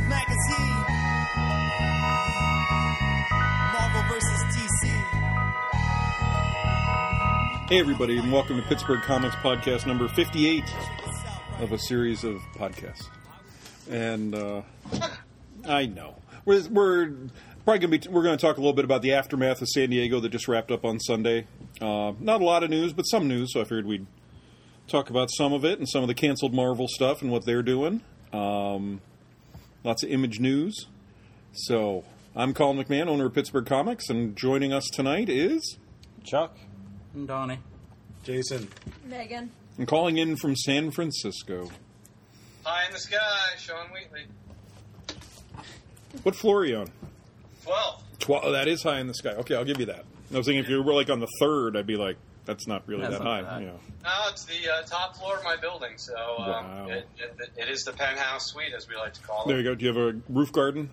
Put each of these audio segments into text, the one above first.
Magazine. Marvel vs. DC. Hey everybody, and welcome to Pittsburgh Comics Podcast number 58 of a series of podcasts. And I know we're probably going to talk a little bit about the aftermath of San Diego that just wrapped up on Sunday. Not a lot of news, but some news. So I figured we'd talk about some of it and some of the canceled Marvel stuff and what they're doing. Lots of Image news. So I'm Colin McMahon, owner of Pittsburgh Comics, and joining us tonight is Chuck. And Donnie. Jason. Megan. and calling in from San Francisco. High in the sky, Sean Wheatley. What floor are you on? 12. 12. That is high in the sky. Okay, I'll give you that. I was thinking if you were like on the third, I'd be like, that's not really That's that not high. bad. Yeah. No, it's the top floor of my building, so Wow. it is the penthouse suite, as we like to call it. There you go. Do you have a roof garden?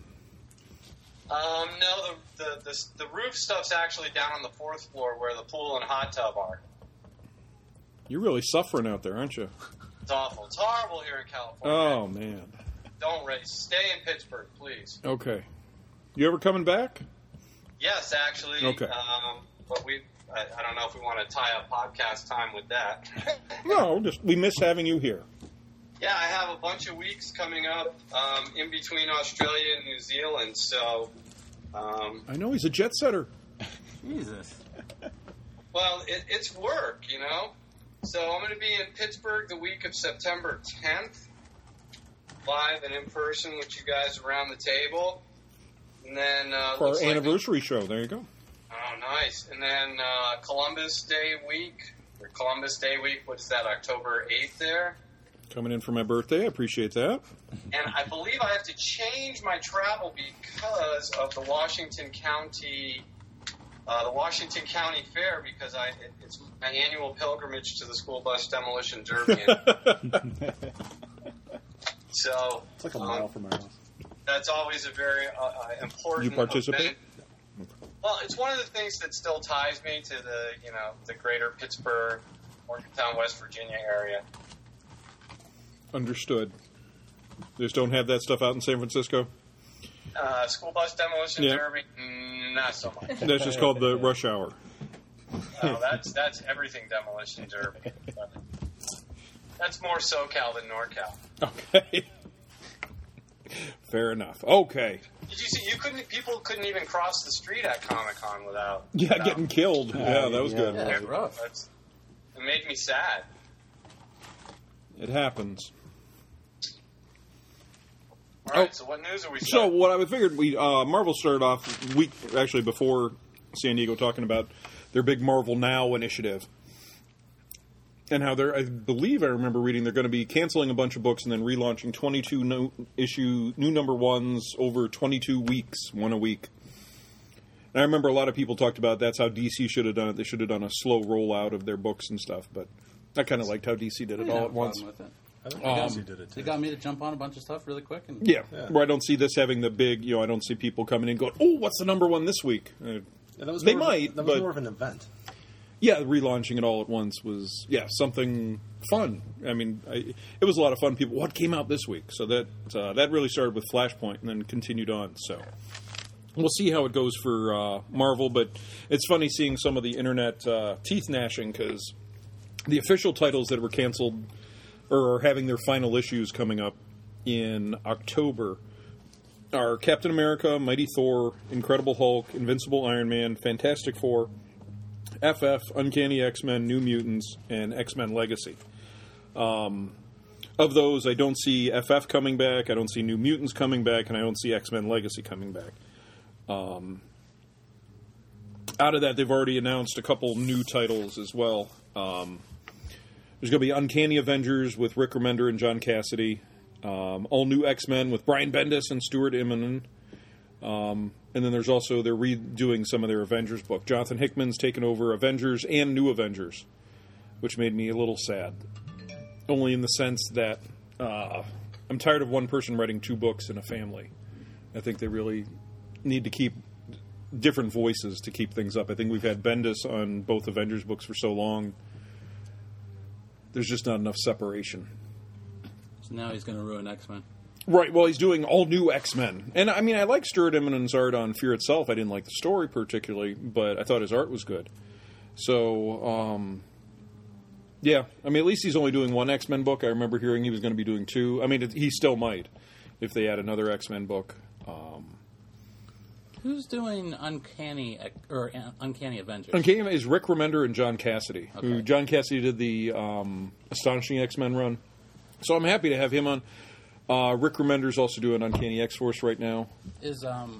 No, the roof stuff's actually down on the 4th floor where the pool and hot tub are. You're really suffering out there, aren't you? It's awful. It's horrible here in California. Oh, man. Don't race. Stay in Pittsburgh, please. Okay. You ever coming back? Yes, actually. Okay. But I don't know if we want to tie up podcast time with that. No, just we miss having you here. Yeah, I have a bunch of weeks coming up in between Australia and New Zealand, so... I know he's a jet setter. Jesus. Well, it's work, you know? So I'm going to be in Pittsburgh the week of September 10th, live and in person with you guys around the table. And then... For our looks like anniversary show. There you go. Oh, nice. And then Columbus Day week, what's that, October 8th there? Coming in for my birthday. I appreciate that. And I believe I have to change my travel because of the Washington County Fair, because it's my annual pilgrimage to the school bus demolition derby. So It's like a mile from my house. that's always a very important. You participate? event. Well, it's one of the things that still ties me to the greater Pittsburgh, Morgantown, West Virginia area. Understood. They just don't have that stuff out in San Francisco? School bus demolition Yeah. derby, not so much. That's just called the rush hour. No, that's everything demolition derby. But that's more SoCal than NorCal. Okay. Fair enough. Okay. Did you see? People couldn't even cross the street at Comic-Con without. Yeah, getting killed. Yeah, that was good. Yeah, it's rough. It made me sad. It happens. All right. So what news are we? So what I figured Marvel started off week actually before San Diego talking about their big Marvel Now initiative, and how I believe I remember reading they're going to be canceling a bunch of books and then relaunching 22 new number ones over 22 weeks, one a week. And I remember a lot of people talked about that's how DC should have done it. They should have done a slow rollout of their books and stuff, but I kind of liked how DC did it all at once. With it. I think Nancy did it too. They got me to jump on a bunch of stuff really quick. And Yeah, where I don't see this having the big, I don't see people coming in going, oh, what's the number one this week? Yeah, that was They more might, That was but- more of an event. Yeah, relaunching it all at once was, something fun. I mean, it was a lot of fun. People, what came out this week? So that really started with Flashpoint and then continued on. So we'll see how it goes for Marvel, but it's funny seeing some of the internet teeth gnashing because the official titles that were canceled or are having their final issues coming up in October are Captain America, Mighty Thor, Incredible Hulk, Invincible Iron Man, Fantastic Four, FF, Uncanny X-Men, New Mutants, and X-Men Legacy. Of those, I don't see FF coming back, I don't see New Mutants coming back, and I don't see X-Men Legacy coming back. Out of that, they've already announced a couple new titles as well. There's going to be Uncanny Avengers with Rick Remender and John Cassidy. All new X-Men with Brian Bendis and Stuart Immonen. And then there's also, they're redoing some of their Avengers book. Jonathan Hickman's taken over Avengers and New Avengers, which made me a little sad. Only in the sense that I'm tired of one person writing two books in a family. I think they really need to keep different voices to keep things up. I think we've had Bendis on both Avengers books for so long. There's just not enough separation. So now he's going to ruin X-Men. Right, well, he's doing all new X-Men. And, I mean, I like Stuart Immonen's art on Fear Itself. I didn't like the story particularly, but I thought his art was good. So, yeah. I mean, at least he's only doing one X-Men book. I remember hearing he was going to be doing two. I mean, he still might if they add another X-Men book. Who's doing Uncanny Avengers? Uncanny is Rick Remender and John Cassidy. Okay. Who John Cassidy did the Astonishing X-Men run. So I'm happy to have him on. Rick Remender's also doing Uncanny X-Force right now. Is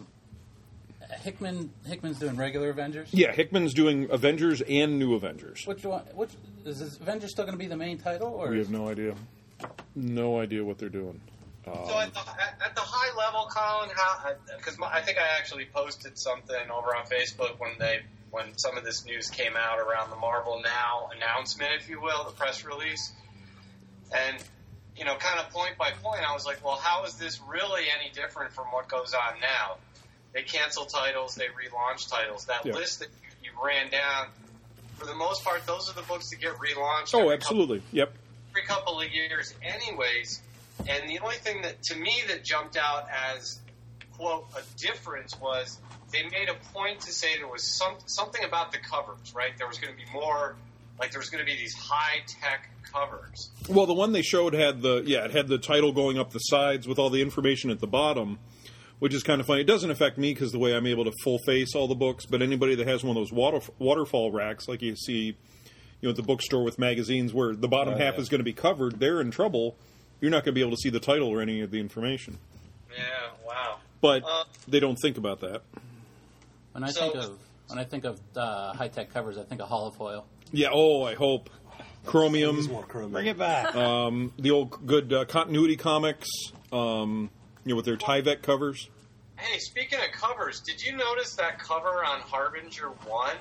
Hickman's doing regular Avengers? Yeah, Hickman's doing Avengers and New Avengers. Which one? Which is this Avengers still going to be the main title? Or We have no idea. No idea what they're doing. So at the high level, Colin, because I think I actually posted something over on Facebook when some of this news came out around the Marvel Now announcement, if you will, the press release, and kind of point by point, I was like, well, how is this really any different from what goes on now? They cancel titles, they relaunch titles. That list that you ran down, for the most part, those are the books that get relaunched. Oh, absolutely. Every couple of years, anyways. And the only thing that, to me, that jumped out as, quote, a difference was they made a point to say there was something about the covers, right? There was going to be more, like there was going to be these high-tech covers. Well, the one they showed had it had the title going up the sides with all the information at the bottom, which is kind of funny. It doesn't affect me because the way I'm able to full face all the books, but anybody that has one of those waterfall racks, like you see, at the bookstore with magazines, where the bottom half is going to be covered, they're in trouble. You're not going to be able to see the title or any of the information. Yeah, wow. But they don't think about that. When I think of high tech covers, I think of holofoil. Yeah. Oh, I hope. Chromium. More chromium. Bring it back. The old good continuity comics. With their Tyvek covers. Hey, speaking of covers, did you notice that cover on Harbinger 1?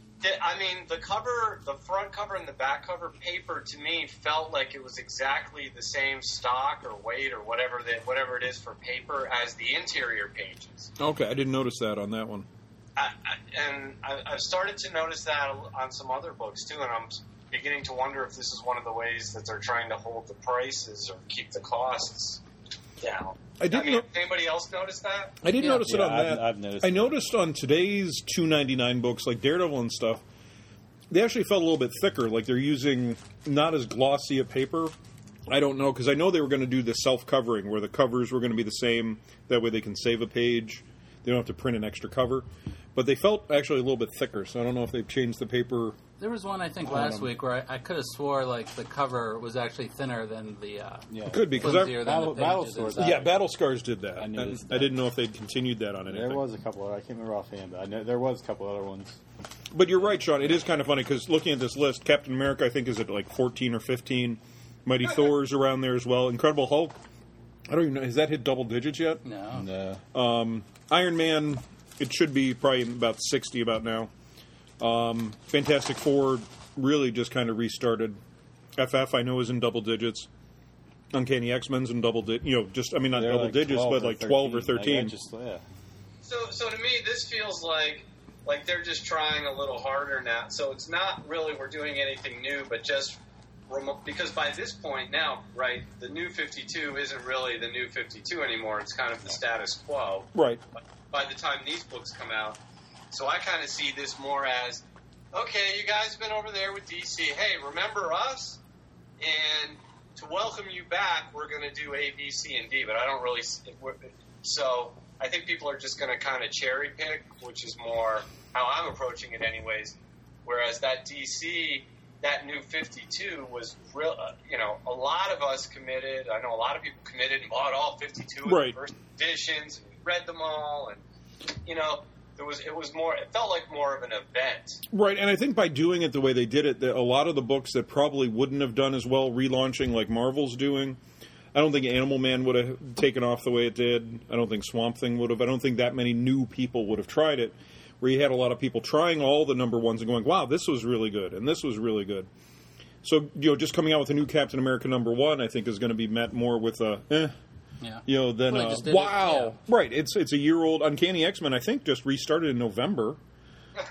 The front cover and the back cover paper to me felt like it was exactly the same stock or weight or whatever it is for paper as the interior pages. Okay, I didn't notice that on that one. I've started to notice that on some other books too, and I'm beginning to wonder if this is one of the ways that they're trying to hold the prices or keep the costs down. Anybody else notice that? I didn't notice it on that. I've noticed. I noticed on today's $2.99 books, like Daredevil and stuff, they actually felt a little bit thicker. Like they're using not as glossy a paper. I don't know, because I know they were going to do the self-covering, where the covers were going to be the same. That way they can save a page. They don't have to print an extra cover. But they felt actually a little bit thicker, so I don't know if they've changed the paper. There was one, I think, last week where I could have swore like the cover was actually thinner than the Could be, because Battle Scars. Battle Scars did that. I noticed I didn't know if they'd continued that on anything. There was a couple. I can't remember offhand, but I know there was a couple other ones. But you're right, Sean. It is kind of funny, because looking at this list, Captain America, I think, is at like 14 or 15. Mighty Thor's around there as well. Incredible Hulk, I don't even know. Has that hit double digits yet? No. Iron Man, it should be probably about 60 about now. Fantastic Four really just kind of restarted. FF, I know, is in double digits. Uncanny X-Men's in double digits. Not They're double like digits, 12 but like 12 or 13. So to me, this feels like they're just trying a little harder now. So it's not really we're doing anything new, but just because by this point now, right, the New 52 isn't really the New 52 anymore. It's kind of the status quo. Right. By the time these books come out. So I kind of see this more as, okay, you guys have been over there with DC. Hey, remember us? And to welcome you back, we're going to do A, B, C, and D. But I don't really... So I think people are just going to kind of cherry pick, which is more how I'm approaching it anyways. Whereas that DC, that New 52 was real... a lot of us committed. I know a lot of people committed and bought all 52 of the first editions and read them all. And, it felt like more of an event. Right, and I think by doing it the way they did it, a lot of the books that probably wouldn't have done as well relaunching like Marvel's doing, I don't think Animal Man would have taken off the way it did. I don't think Swamp Thing would have. I don't think that many new people would have tried it, where you had a lot of people trying all the number ones and going, wow, this was really good, and this was really good. So, just coming out with a new Captain America #1, I think is going to be met more with a, then wow. Right, it's a year-old. Uncanny X-Men, I think, just restarted in November.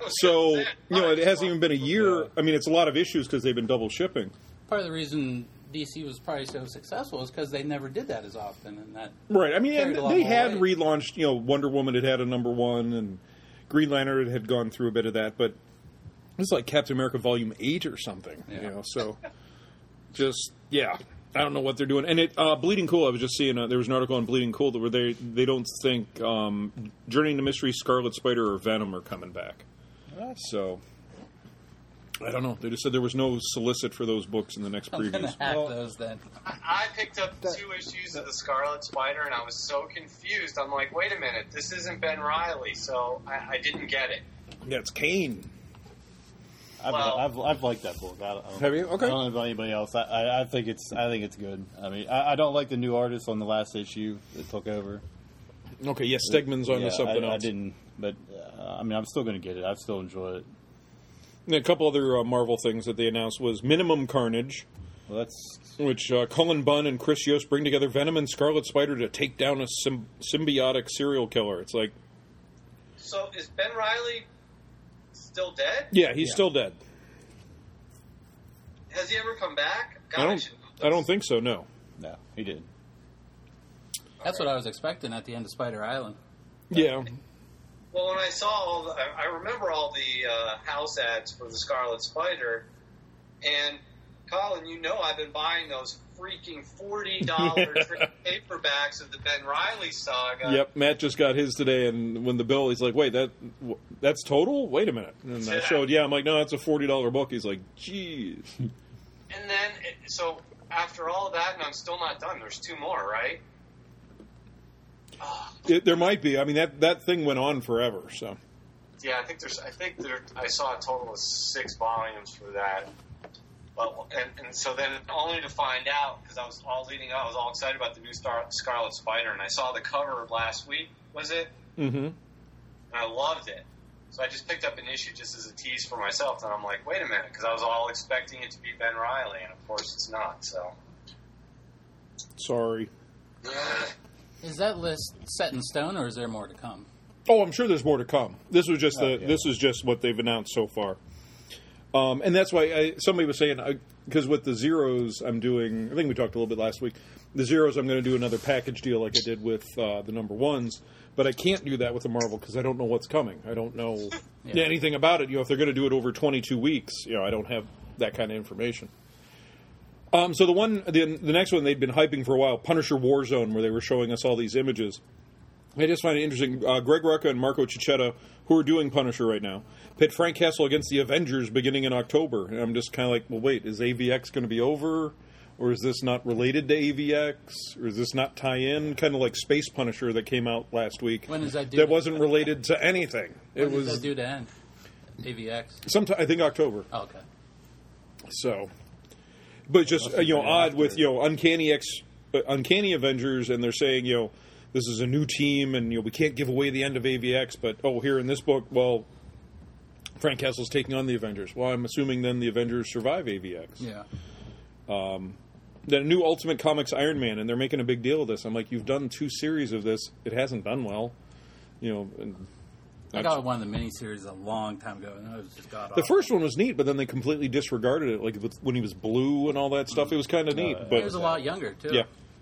So, it hasn't even been a year. I mean, it's a lot of issues because they've been double shipping. Part of the reason DC was probably so successful is because they never did that as often, and that Right. I mean, carried and a lot they more had weight. relaunched, Wonder Woman had a number 1, and Green Lantern had gone through a bit of that, but it's like Captain America Volume 8 or something, Yeah. so just, yeah. I don't know what they're doing. And Bleeding Cool, I was just seeing, there was an article on Bleeding Cool where they don't think Journey into Mystery, Scarlet Spider, or Venom are coming back. So, I don't know. They just said there was no solicit for those books in the next I'm going previews. to hack those then. I picked up 2 issues of the Scarlet Spider, and I was so confused. I'm like, wait a minute, this isn't Ben Reilly, so I didn't get it. Yeah, it's Kane. I've liked that book. I don't, Have you? Okay. I don't know about anybody else. I think it's good. I mean, I don't like the new artist on the last issue that took over. Okay, yes, Stegman's on to something else. I didn't, but I mean, I'm still going to get it. I still enjoy it. And a couple other Marvel things that they announced was Minimum Carnage, Well, that's which Cullen Bunn and Chris Yost bring together Venom and Scarlet Spider to take down a symbiotic serial killer. It's like, So is Ben Reilly still dead? yeah, he's still dead. Has he ever come back? God, I don't think so. No. no, he did. That's what I was expecting at the end of Spider Island. Yeah. Well, when I saw I remember all the house ads for the Scarlet Spider, and Colin, I've been buying those freaking $40 paperbacks of the Ben Reilly saga. Yep. Matt just got his today, and when the bill, he's like, "Wait, that's total? Wait a minute." And I showed, I'm like, "No, that's a $40 book." He's like, "Jeez." And then, so after all of that, and I'm still not done. There's 2 more, right? There might be. I mean, that thing went on forever. So. Yeah, I saw a total of 6 volumes for that. But, and so then only to find out, because I was all leading up, I was all excited about the new Scarlet Spider, and I saw the cover last week, was it? Mm-hmm. And I loved it. So I just picked up an issue just as a tease for myself, and I'm like, wait a minute, because I was all expecting it to be Ben Reilly, and of course it's not, so. Sorry. Is that list set in stone, or is there more to come? Oh, I'm sure there's more to come. This was just this is just what they've announced so far, and that's why somebody was saying, because with the Zeros I'm doing, I think we talked a little bit last week. The Zeros I'm going to do another package deal like I did with the number 1s, but I can't do that with the Marvel because I don't know what's coming. I don't know anything about it. If they're going to do it over 22 weeks, I don't have that kind of information. So the next one they'd been hyping for a while, Punisher Warzone, where they were showing us all these images. I just find it interesting. Greg Rucka and Marco Ciccetta, who are doing Punisher right now, pit Frank Castle against the Avengers beginning in October. And I'm just kind of like, well, wait, is AVX going to be over? Or is this not related to AVX? Or is this not tie-in? Kind of like Space Punisher that came out last week. When does that do? That wasn't related to anything. When does that do to end? AVX? Sometime, I think October. Oh, okay. So, but just odd with Uncanny Avengers, and they're saying this is a new team, and we can't give away the end of AVX. But here in this book, well, Frank Castle's taking on the Avengers. Well, I'm assuming then the Avengers survive AVX. Yeah. The new Ultimate Comics Iron Man, and they're making a big deal of this. I'm like, you've done 2 series of this. It hasn't done well. And I got one of the miniseries a long time ago, and it was just god the first one was neat, but then they completely disregarded it. Like when he was blue and all that stuff, it was kind of neat. But he was a lot younger too.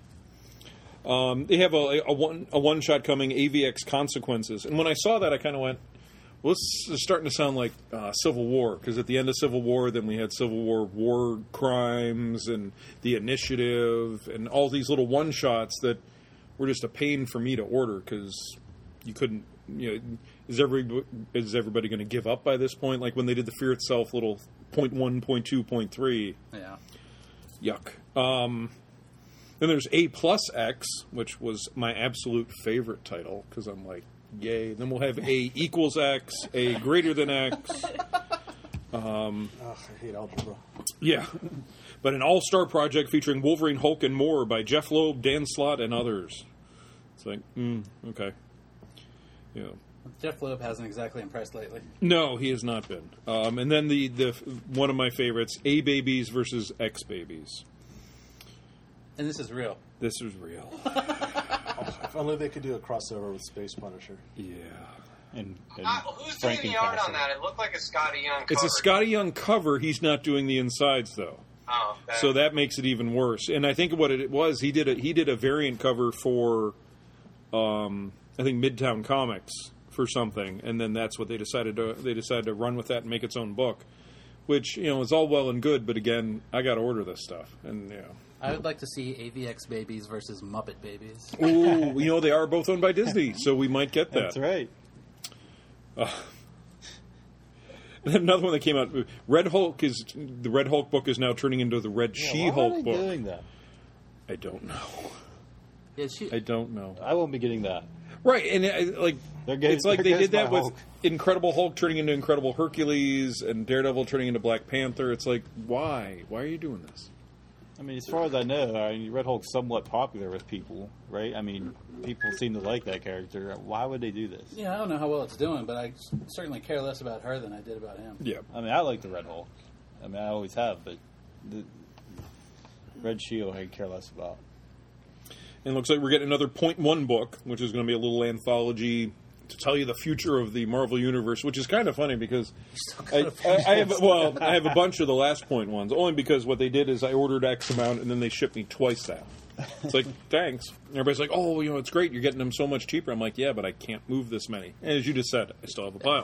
Yeah. They have a one shot coming, AVX Consequences, and when I saw that, I kind of went, well, this is starting to sound like Civil War, because at the end of Civil War, then we had Civil War Crimes and The Initiative and all these little one shots that were just a pain for me to order because you couldn't. Is everybody going to give up by this point? Like when they did the Fear Itself little 0.1, 0.2, 0.3. Yeah. Yuck. Then there's A+X, which was my absolute favorite title because I'm like, yay. Then we'll have A equals X, A greater than X. I hate algebra. Yeah. But an all-star project featuring Wolverine, Hulk, and more by Jeff Loeb, Dan Slott, and others. It's like, okay. Yeah. Jeff Loeb hasn't exactly impressed lately. No, he has not been. And then the one of my favorites, A Babies versus X Babies. And this is real. This is real. If only they could do a crossover with Space Punisher. Yeah. And Who's doing the art on that? It looked like a Scotty Young cover. It's a Scotty Young cover. He's not doing the insides, though. Oh, okay. So that makes it even worse. And I think what it was, he did a variant cover for, I think Midtown Comics for something, and then that's what they decided to run with that and make its own book, which is all well and good, but again, I got to order this stuff, and I would like to see AVX Babies versus Muppet Babies. Ooh, they are both owned by Disney, so we might get that. That's right. Another one that came out, the Red Hulk book is now turning into the Red She-Hulk why are they book. doing that? I don't know. Yeah, I don't know. I won't be getting that. Right, and it's like they did that with Hulk. Incredible Hulk turning into Incredible Hercules and Daredevil turning into Black Panther. It's like, why? Why are you doing this? I mean, as far as I know, Red Hulk's somewhat popular with people, right? I mean, people seem to like that character. Why would they do this? Yeah, I don't know how well it's doing, but I certainly care less about her than I did about him. Yeah. I mean, I like the Red Hulk. I mean, I always have, but the Red Shield I care less about. And it looks like we're getting another .1 book, which is going to be a little anthology to tell you the future of the Marvel Universe, which is kind of funny because I have a bunch of the last .1s, only because what they did is I ordered X amount and then they shipped me twice that. It's like, thanks. And everybody's like, oh, it's great. You're getting them so much cheaper. I'm like, yeah, but I can't move this many. And as you just said, I still have a pile.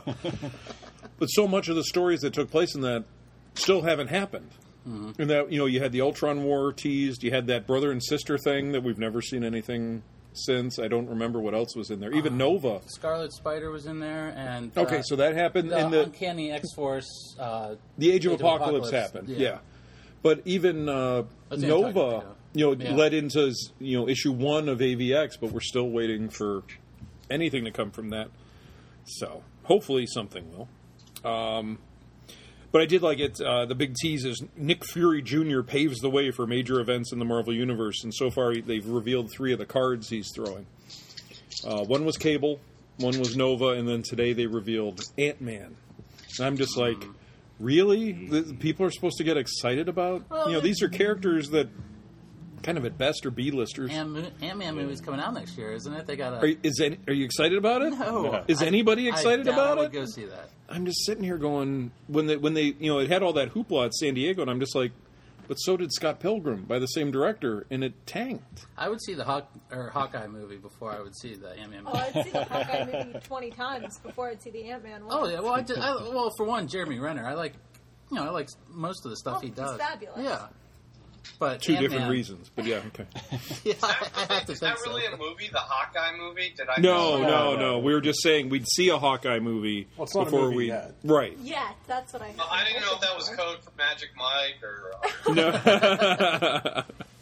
But so much of the stories that took place in that still haven't happened. Mm-hmm. And that, you had the Ultron War teased. You had that brother and sister thing that we've never seen anything since. I don't remember what else was in there. Even Nova. Scarlet Spider was in there, and okay, so that happened the in the Uncanny X-Force. The Age of Apocalypse happened. Yeah. But even Nova, led into issue 1 of AVX, but we're still waiting for anything to come from that. So hopefully something will. But I did like it. The big tease is Nick Fury Jr. paves the way for major events in the Marvel Universe, and so far they've revealed 3 of the cards he's throwing. One was Cable, one was Nova, and then today they revealed Ant-Man. And I'm just like, really? People are supposed to get excited about? These are characters that kind of at best are B-listers. Ant-Man movie's coming out next year, isn't it? They got Are you excited about it? No. Is anybody excited about I it? would go see that. I'm just sitting here going, when they it had all that hoopla at San Diego, and I'm just like, but so did Scott Pilgrim by the same director, and it tanked. I would see the Hawkeye movie before I would see the Ant-Man movie. Oh, I'd see the Hawkeye movie 20 times before I'd see the Ant-Man one. Oh yeah, well, for one, Jeremy Renner, I like most of the stuff he does. He's fabulous. Yeah, but 2 Ant-Man, different reasons, but yeah, okay. Yeah, I have to Is think that really so. a movie, the Hawkeye movie? Did I No. We were just saying we'd see a Hawkeye movie Well, it's not a before movie we yet. right. Yeah, that's what I heard. I didn't know if that was code for Magic Mike or... No.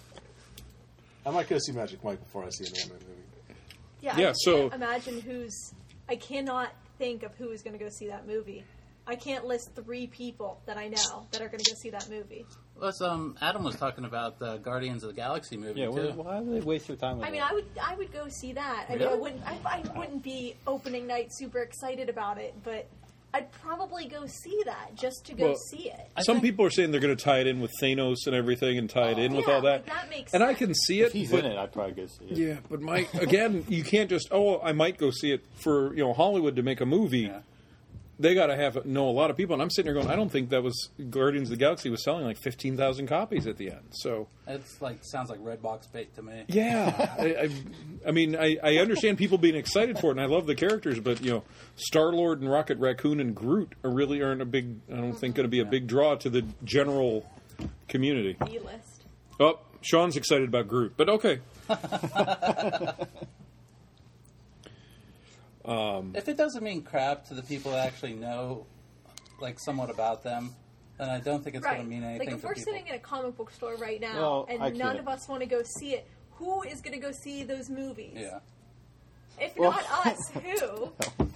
I might go see Magic Mike before I see an Ant-Man movie. Yeah, Yeah, I so- can't imagine I cannot think of who is going to go see that movie. I can't list 3 people that I know that are going to go see that movie. Adam was talking about the Guardians of the Galaxy movie Yeah, too. why would they waste their time with I mean, that? I would go see that. I mean, Really? I wouldn't be opening night super excited about it, but I'd probably go see that just to go Well, see it. Some people are saying they're going to tie it in with Thanos and everything, and tie it in with all that. That makes and sense. I can see it. If he's but, in it, I'd probably go see it. Yeah, but Mike, again, you can't just. Oh, I might go see it for Hollywood to make a movie. Yeah. They got to know a lot of people, and I'm sitting there going, I don't think that was Guardians of the Galaxy was selling like 15,000 copies at the end. So It's sounds like Redbox bait to me. yeah, I mean, I understand people being excited for it, and I love the characters, but Star-Lord and Rocket Raccoon and Groot aren't a big. I don't think going to be a big draw to the general community. B-list. Oh, Sean's excited about Groot, but okay. If it doesn't mean crap to the people that actually know, somewhat about them, then I don't think it's going to mean anything Like if to we're people. sitting in a comic book store right now Well, I and none can't. of us want to go see it, who is going to go see those movies? Yeah. If not us, who?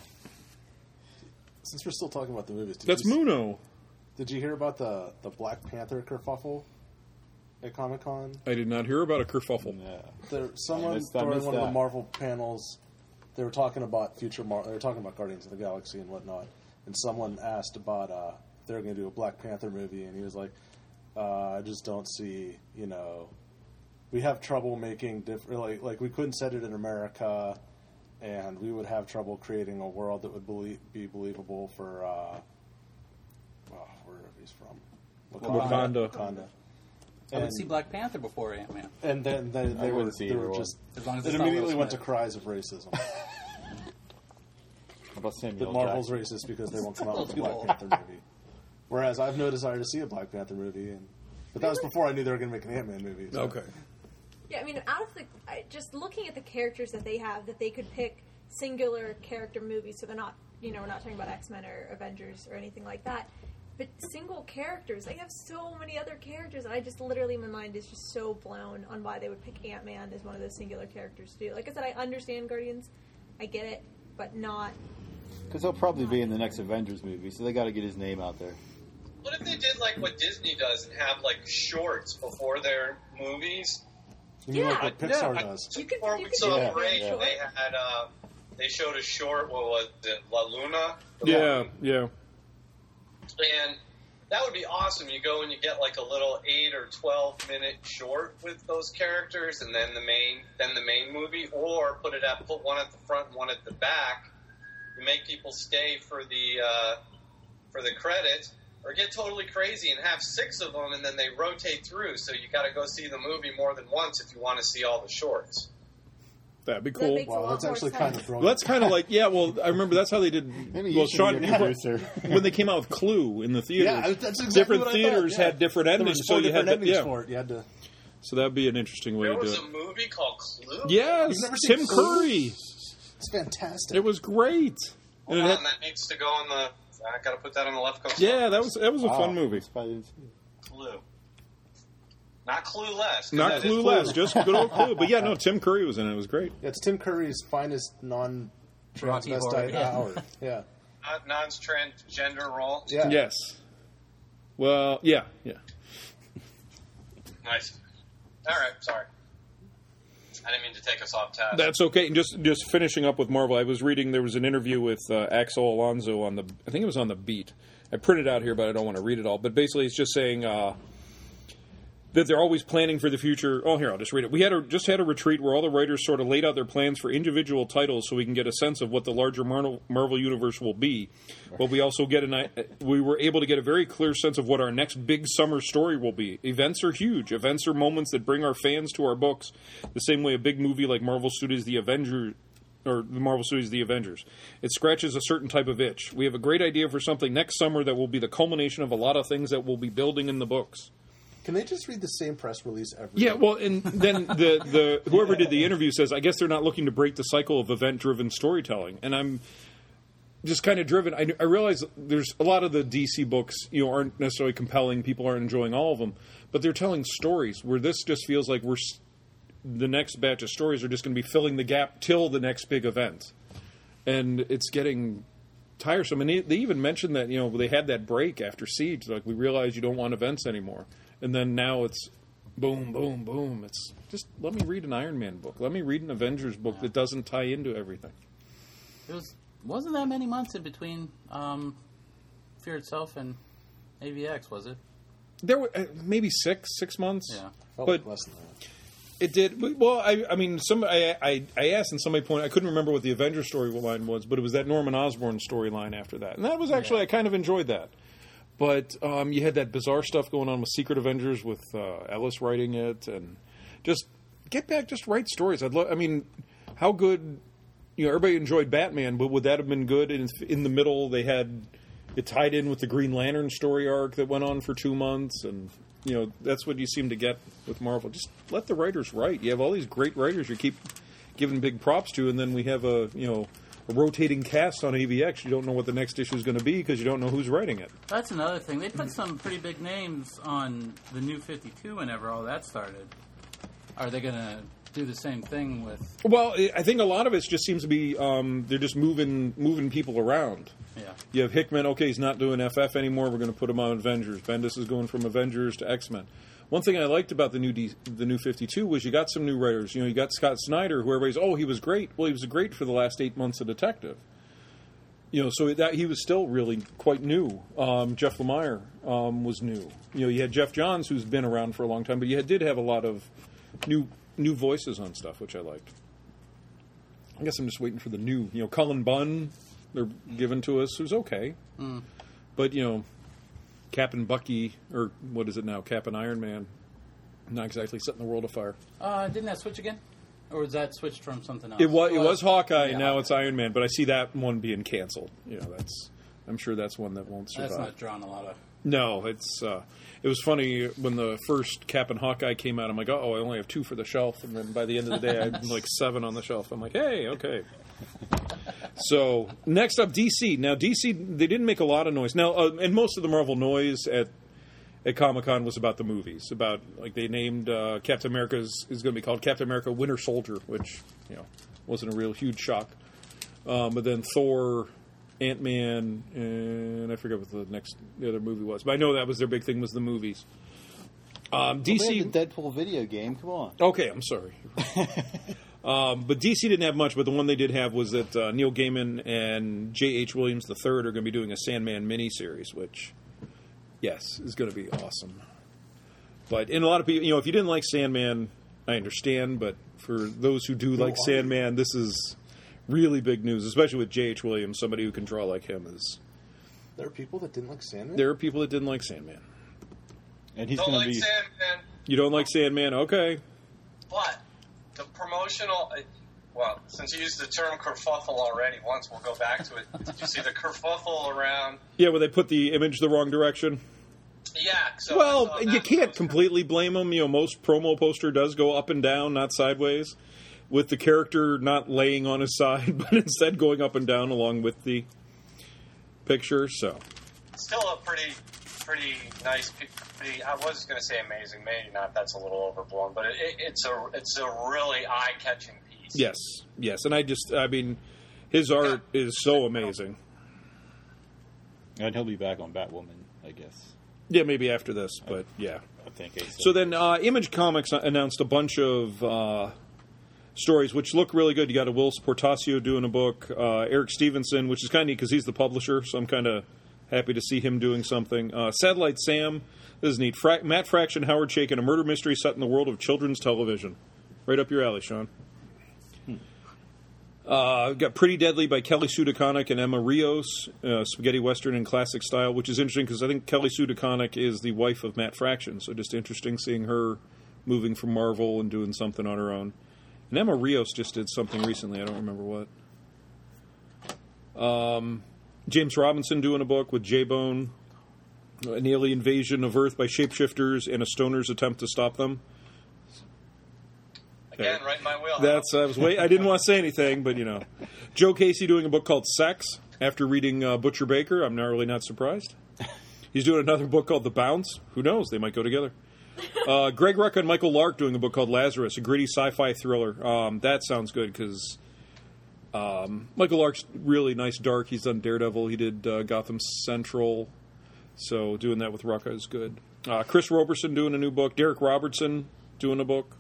Since we're still talking about the movies, That's Muno. Did you hear about the Black Panther kerfuffle at Comic-Con? I did not hear about a kerfuffle. There, I someone missed during one of the that. Marvel panels, they were talking about they were talking about Guardians of the Galaxy and whatnot, and someone asked about if they were going to do a Black Panther movie, and he was like, "I just don't see, we have trouble making different. Like we couldn't set it in America, and we would have trouble creating a world that would be believable for wherever he's from, Wakanda. Wakanda. I would And- see Black Panther before Ant-Man. And then they were wouldn't see they either were one. just As long as it it's not immediately Will went to Smith. cries of racism. How about Samuel That Marvel's Jackson? racist because they won't come out with a Too Black old. Panther movie. Whereas I have no desire to see a Black Panther movie, but that was before I knew they were going to make an Ant-Man movie. So. Okay. Yeah, I mean, just looking at the characters that they have, that they could pick singular character movies, so they're not, we're not talking about X-Men or Avengers or anything like that, but single characters. They have so many other characters, and I just literally, my mind is just so blown on why they would pick Ant-Man as one of those singular characters to do. Like I said, I understand Guardians, I get it, but not. Because he'll probably be in the next Avengers movie, so they got to get his name out there. What if they did like what Disney does and have like shorts before their movies? You mean like Yeah. what Pixar Yeah. does? You could, Or you we could saw do Ray, it. they had they showed a short. What was it? La Luna. Yeah, yeah. And that would be awesome. You go and you get like a little 8 or 12-minute short with those characters, and then the main movie, or put one at the front and one at the back. You make people stay for the credits, or get totally crazy and have 6 of them, and then they rotate through. So you got to go see the movie more than once if you want to see all the shorts. That'd be That cool. makes a Wow, lot that's more actually sense. kind of brilliant. Well, that's kind of like, yeah, well, I remember that's how they did. Maybe Well, you should Sean, be a producer. when they came out with Clue in the theaters, Yeah, that's exactly different what I theaters thought, yeah. had different There endings, was so 4 you had different to, endings yeah. for it. You had to. So that'd be an interesting way There to do was it. a movie called Clue. Yes, You've never seen Tim Clue? Curry. It's fantastic. It was great. Hold And it on, had- that needs to go on the. I got to put that on the left coast. yeah, that was a Wow, fun movie. that's probably- Clue. Not Clueless. 'cause Not that is Clueless, just good old Clue. But yeah, no, Tim Curry was in it. It was great. Yeah, it's Tim Curry's finest Rocky non-transvestite Horror, yeah. hour. Yeah. Non-transgender role. Yeah. Yes. Well, yeah. Nice. All right, sorry. I didn't mean to take us off task. That's okay. And just finishing up with Marvel, I was reading, there was an interview with Axel Alonso on I think it was on The Beat. I printed out here, but I don't want to read it all. But basically, it's just saying that they're always planning for the future. Oh, here, I'll just read it. We just had a retreat where all the writers sort of laid out their plans for individual titles so we can get a sense of what the larger Marvel universe will be. But we also we were able to get a very clear sense of what our next big summer story will be. Events are huge. Events are moments that bring our fans to our books, the same way a big movie like Marvel Studios' The Avengers. Or the Marvel Studios' The Avengers. It scratches a certain type of itch. We have a great idea for something next summer that will be the culmination of a lot of things that we'll be building in the books. Can they just read the same press release every Yeah, day? well, and then the whoever did the interview says, I guess they're not looking to break the cycle of event-driven storytelling. And I'm just kind of driven. I realize there's a lot of the DC books, aren't necessarily compelling. People aren't enjoying all of them, but they're telling stories. Where this just feels like the next batch of stories are just going to be filling the gap till the next big event, and it's getting tiresome. And they even mentioned that they had that break after Siege. Like, we realized you don't want events anymore. And then now it's boom, boom, boom. It's just, let me read an Iron Man book. Let me read an Avengers book that doesn't tie into everything. It wasn't that many months in between Fear Itself and AVX, was it? There were maybe six months. Yeah. Felt but like less than that. it did. Well, I mean, I asked and somebody pointed. I couldn't remember what the Avengers storyline was, but it was that Norman Osborn storyline after that, and that was actually I kind of enjoyed that. But you had that bizarre stuff going on with Secret Avengers with Ellis writing it, and just get back, just write stories. I mean, how good? Everybody enjoyed Batman, but would that have been good? In the middle, they had it tied in with the Green Lantern story arc that went on for 2 months, and that's what you seem to get with Marvel. Just let the writers write. You have all these great writers you keep giving big props to, and then we have a rotating cast on AVX. You don't know what the next issue is going to be because you don't know who's writing it. That's another thing. They put some pretty big names on the New 52 whenever all that started. Are they going to do the same thing with... Well, I think a lot of it just seems to be they're just moving people around. Yeah. You have Hickman, okay, he's not doing FF anymore. We're going to put him on Avengers. Bendis is going from Avengers to X-Men. One thing I liked about the new 52 was you got some new writers. You got Scott Snyder, who everybody's, he was great. Well, he was great for the last 8 months of Detective. So that he was still really quite new. Jeff Lemire was new. You had Jeff Johns, who's been around for a long time, but you did have a lot of new voices on stuff, which I liked. I guess I'm just waiting for the new, Cullen Bunn, they're given to us, who's okay. But, Cap and Bucky, or what is it now, Cap and Iron Man, Not exactly setting the world afire. Didn't that switch again? Or was that switched from something else? It was Hawkeye, yeah, now Hawkeye. it's Iron Man, but I see that one being canceled. I'm sure that's one that won't survive. That's not drawing a lot of... No, it was funny when the first Cap and Hawkeye came out. I'm like, oh, I only have 2 for the shelf, and then by the end of the day, I had like 7 on the shelf. I'm like, hey, okay. So next up, DC. Now DC, they didn't make a lot of noise. Now, and most of the Marvel noise at Comic-Con was about the movies. About like they named Captain America is going to be called Captain America Winter Soldier, which wasn't a real huge shock. But then Thor, Ant-Man, and I forget what the other movie was. But I know that was their big thing was the movies. DC, we had the Deadpool video game. Come on. Okay, I'm sorry. But DC didn't have much, but the one they did have was that Neil Gaiman and J.H. Williams III are going to be doing a Sandman miniseries, which, yes, is going to be awesome. But in a lot of people, if you didn't like Sandman, I understand, but for those who do like Sandman, this is really big news, especially with J.H. Williams, somebody who can draw like him. There are people that didn't like Sandman? There are people that didn't like Sandman. And he's Don't going to like be... Sandman. You don't like Sandman? Okay. But the promotional... Well, since you used the term kerfuffle already once, we'll go back to it. Did you see the kerfuffle around? Yeah, where they put the image the wrong direction? Yeah. So Well, you can't completely blame them. Most promo poster does go up and down, not sideways, with the character not laying on his side, but instead going up and down along with the picture. So, Still a pretty nice, pretty. I was going to say amazing, maybe not. That's a little overblown, but it's a really eye-catching piece. yes, and his art is so amazing. And he'll be back on Batwoman, I guess. Yeah, maybe after this, but yeah. I think. So then, Image Comics announced a bunch of stories which look really good. You got a Will Portacio doing a book, Eric Stevenson, which is kind of neat because he's the publisher, so I'm kind of happy to see him doing something. Satellite Sam, this is neat. Matt Fraction, Howard Chaykin, a murder mystery set in the world of children's television. Right up your alley, Sean. Got Pretty Deadly by Kelly Sue DeConnick and Emma Rios, spaghetti western in classic style, which is interesting because I think Kelly Sue DeConnick is the wife of Matt Fraction, so just interesting seeing her moving from Marvel and doing something on her own. And Emma Rios just did something recently, I don't remember what. James Robinson doing a book with J-Bone, an alien invasion of Earth by shapeshifters and a stoner's attempt to stop them. Again, right in my wheel. I didn't want to say anything, but Joe Casey doing a book called Sex after reading Butcher Baker. I'm really not surprised. He's doing another book called The Bounce. Who knows? They might go together. Greg Rucka and Michael Lark doing a book called Lazarus, a gritty sci-fi thriller. That sounds good because Michael Lark's really nice dark. He's done Daredevil. He did Gotham Central. So doing that with Rucka is good. Chris Roberson doing a new book. Derek Robertson doing a book.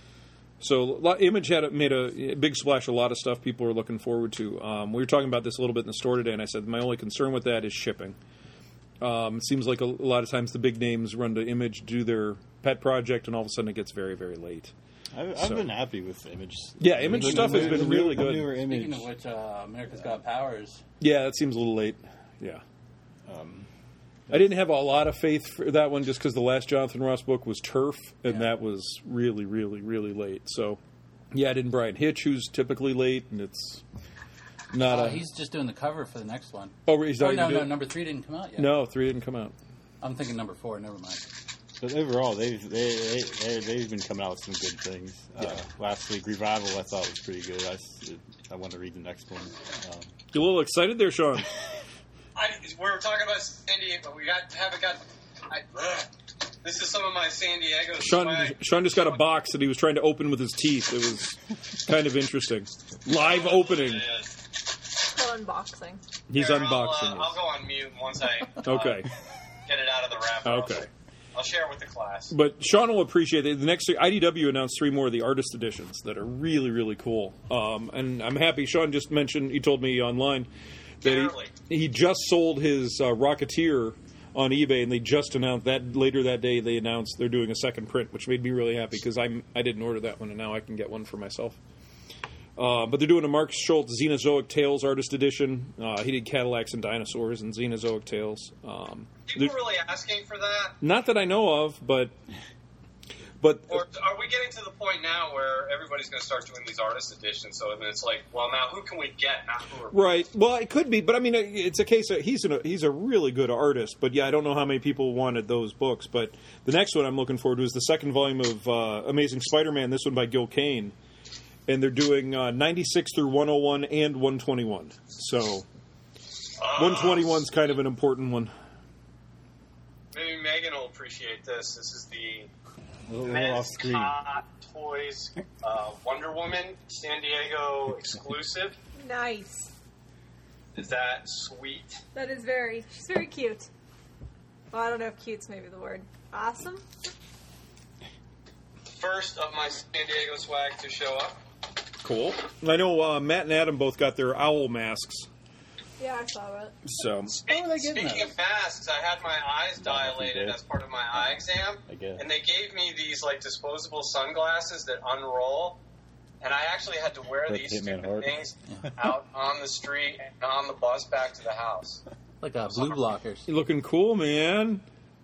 So Image made a big splash, a lot of stuff people are looking forward to. We were talking about this a little bit in the store today, and I said my only concern with that is shipping. It seems like a lot of times the big names run to Image, do their pet project, and all of a sudden it gets very, very late. I've been happy with Image. Yeah, Image stuff has been really good. Newer Image. Speaking of which, America's Got Powers. Yeah, that seems a little late. Yeah. I didn't have a lot of faith for that one just because the last Jonathan Ross book was Turf, and that was really, really, really late. So, yeah, I didn't Brian Hitch, who's typically late, and it's not He's just doing the cover for the next one. Oh, he's not no, number 3 didn't come out yet. No, 3 didn't come out. I'm thinking number 4, never mind. But overall, they've been coming out with some good things. Last week, Revival, I thought was pretty good. I want to read the next one. You a little excited there, Sean? We were talking about San Diego, but we haven't got. This is some of my San Diego. Sean just got a box that he was trying to open with his teeth. It was kind of interesting. Live opening. Called unboxing. He's unboxing. I'll go on mute once I okay. Get it out of the wrapper. Okay. I'll share it with the class. But Sean will appreciate it. The next IDW announced 3 more of the artist editions that are really, really cool. And I'm happy. Sean just mentioned, he told me online that he just sold his Rocketeer on eBay, and they just announced that later that day they announced they're doing a second print, which made me really happy because I didn't order that one, and now I can get one for myself. But they're doing a Mark Schultz Xenozoic Tales artist edition. He did Cadillacs and Dinosaurs and Xenozoic Tales. People really asking for that? Not that I know of, but But Or are we getting to the point now where everybody's going to start doing these artist editions? So then it's like, well, now who can we get? Not who are we? right, well, it could be, but I mean, it's a case of he's a really good artist. But yeah, I don't know how many people wanted those books. But the next one I'm looking forward to is the second volume of Amazing Spider-Man. This one by Gil Kane, and they're doing 96 through 101 and 121. So 121 is kind of an important one. Maybe Megan will appreciate this. This is the A little off Men's screen. Hot Toys Wonder Woman San Diego exclusive. Nice. Is that sweet? That is she's very cute. Well, I don't know if cute's maybe the word. Awesome. First of my San Diego swag to show up. Cool. I know Matt and Adam both got their owl masks. Yeah, I saw that. So How are they getting Speaking those? of masks, I had my eyes dilated did. as part of my eye exam, I guess. and they gave me these like disposable sunglasses that unroll, and I actually had to wear Like these Hitman stupid Hart. things out on the street and on the bus back to the house. Like blue blockers. you're looking cool, man.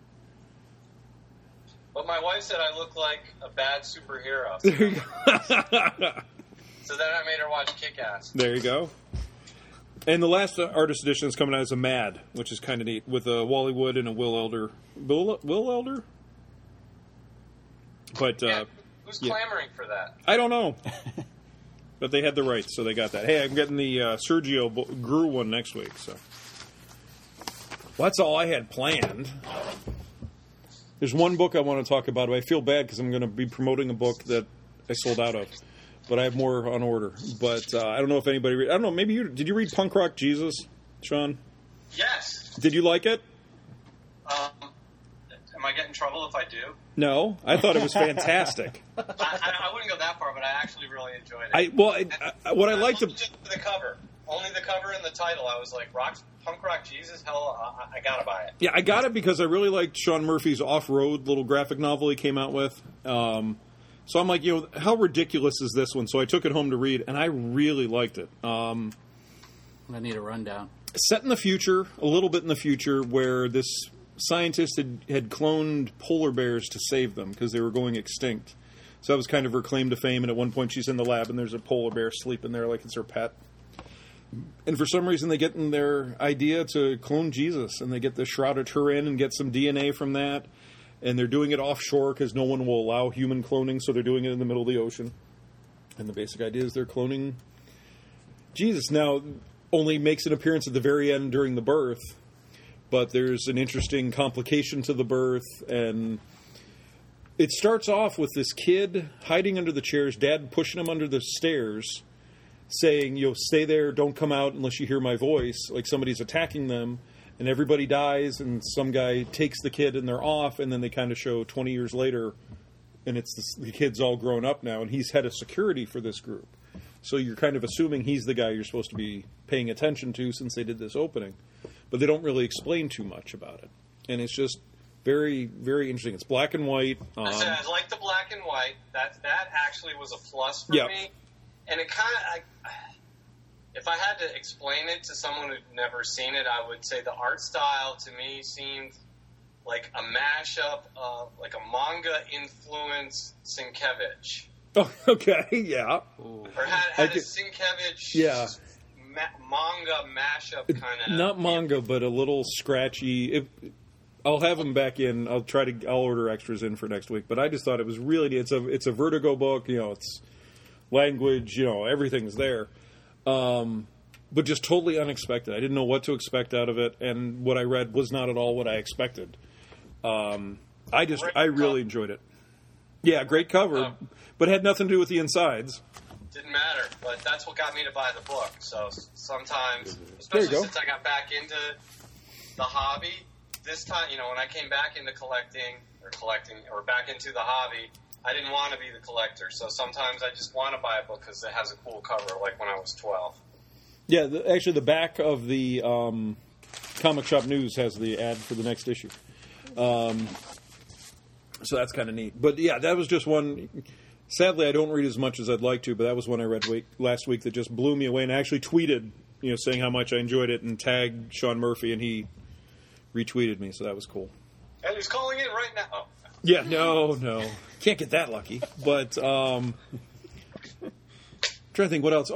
But my wife said I look like a bad superhero, There you go. so then I made her watch Kick-Ass. There you go. And the last artist edition is coming out as a Mad, which is kind of neat, with a Wally Wood and a Will Elder. Will Elder? But Yeah, who's yeah. clamoring for that? I don't know. But they had the rights, so they got that. Hey, I'm getting the Sergio Gru one next week. So well, that's all I had planned. There's one book I want to talk about. But I feel bad because I'm going to be promoting a book that I sold out of. But I have more on order. But I don't know if anybody... I don't know, maybe you... Did you read Punk Rock Jesus, Sean? Yes. Did you like it? Am I getting in trouble if I do? No. I thought it was fantastic. I wouldn't go that far, but I actually really enjoyed it. What I liked... Only just the cover. Only the cover and the title. I was like, Punk Rock Jesus? Hell, I gotta buy it. Yeah, I got it because I really liked Sean Murphy's Off-Road little graphic novel he came out with. So I'm like, how ridiculous is this one? So I took it home to read, and I really liked it. I need a rundown. Set in the future, a little bit in the future, where this scientist had cloned polar bears to save them because they were going extinct. So that was kind of her claim to fame, and at one point she's in the lab, and there's a polar bear sleeping there like it's her pet. And for some reason they get in their idea to clone Jesus, and they get the Shroud of Turin and get some DNA from that. And they're doing it offshore because no one will allow human cloning, so they're doing it in the middle of the ocean. And the basic idea is they're cloning Jesus. Now, only makes an appearance at the very end during the birth, but there's an interesting complication to the birth, and it starts off with this kid hiding under the chairs, dad pushing him under the stairs, saying, stay there, don't come out unless you hear my voice, like somebody's attacking them. And everybody dies, and some guy takes the kid, and they're off, and then they kind of show 20 years later, and it's the kid's all grown up now, and he's head of security for this group. So you're kind of assuming he's the guy you're supposed to be paying attention to since they did this opening. But they don't really explain too much about it. And it's just very, very interesting. It's black and white. I said I like the black and white. That actually was a plus for Yep. me. And it kind of... If I had to explain it to someone who'd never seen it, I would say the art style to me seemed like a mashup of like a manga influenced Sienkiewicz. Oh, okay, yeah. Or had a could- Sienkiewicz Yeah. manga mashup kind of. Not manga, but a little scratchy. I'll have them back in. I'll order extras in for next week. But I just thought it was really, it's a Vertigo book. It's language, everything's there. But just totally unexpected. I didn't know what to expect out of it, and what I read was not at all what I expected. I really enjoyed it. Yeah, great cover, but had nothing to do with the insides. Didn't matter, but that's what got me to buy the book. So sometimes, There you especially go. since I got back into the hobby, this time, when I came back into collecting or back into the hobby, I didn't want to be the collector. So sometimes I just want to buy a book because it has a cool cover, like when I was 12. Yeah, actually, the back of the Comic Shop News has the ad for the next issue. So that's kind of neat. But yeah, that was just one. Sadly, I don't read as much as I'd like to, but that was one I read last week that just blew me away. And I actually tweeted, saying how much I enjoyed it, and tagged Sean Murphy, and he retweeted me. So that was cool. And he's calling in right now. Oh. Yeah, no. Can't get that lucky. But, trying to think what else.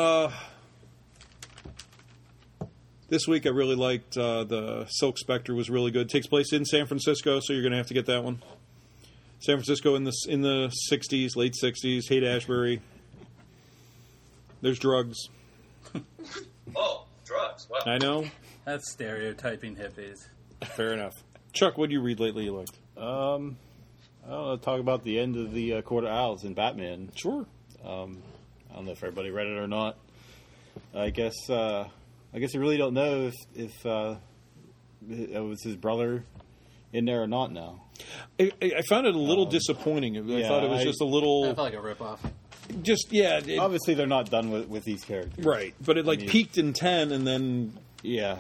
This week I really liked the Silk Spectre was really good. Takes place in San Francisco, so you're going to have to get that one. San Francisco in the 60s, late 60s, Haight-Ashbury. There's drugs. Oh, drugs. Wow. I know. That's stereotyping hippies. Fair enough. Chuck, what did you read lately you liked? I'll talk about the end of the Court of Owls in Batman. Sure. I don't know if everybody read it or not. I guess I really don't know if it was his brother in there or not now. I found it a little disappointing. I thought it was just a little... I felt like a ripoff. Just, yeah. Obviously, they're not done with these characters. Right. But it, peaked in 10 and then... Yeah.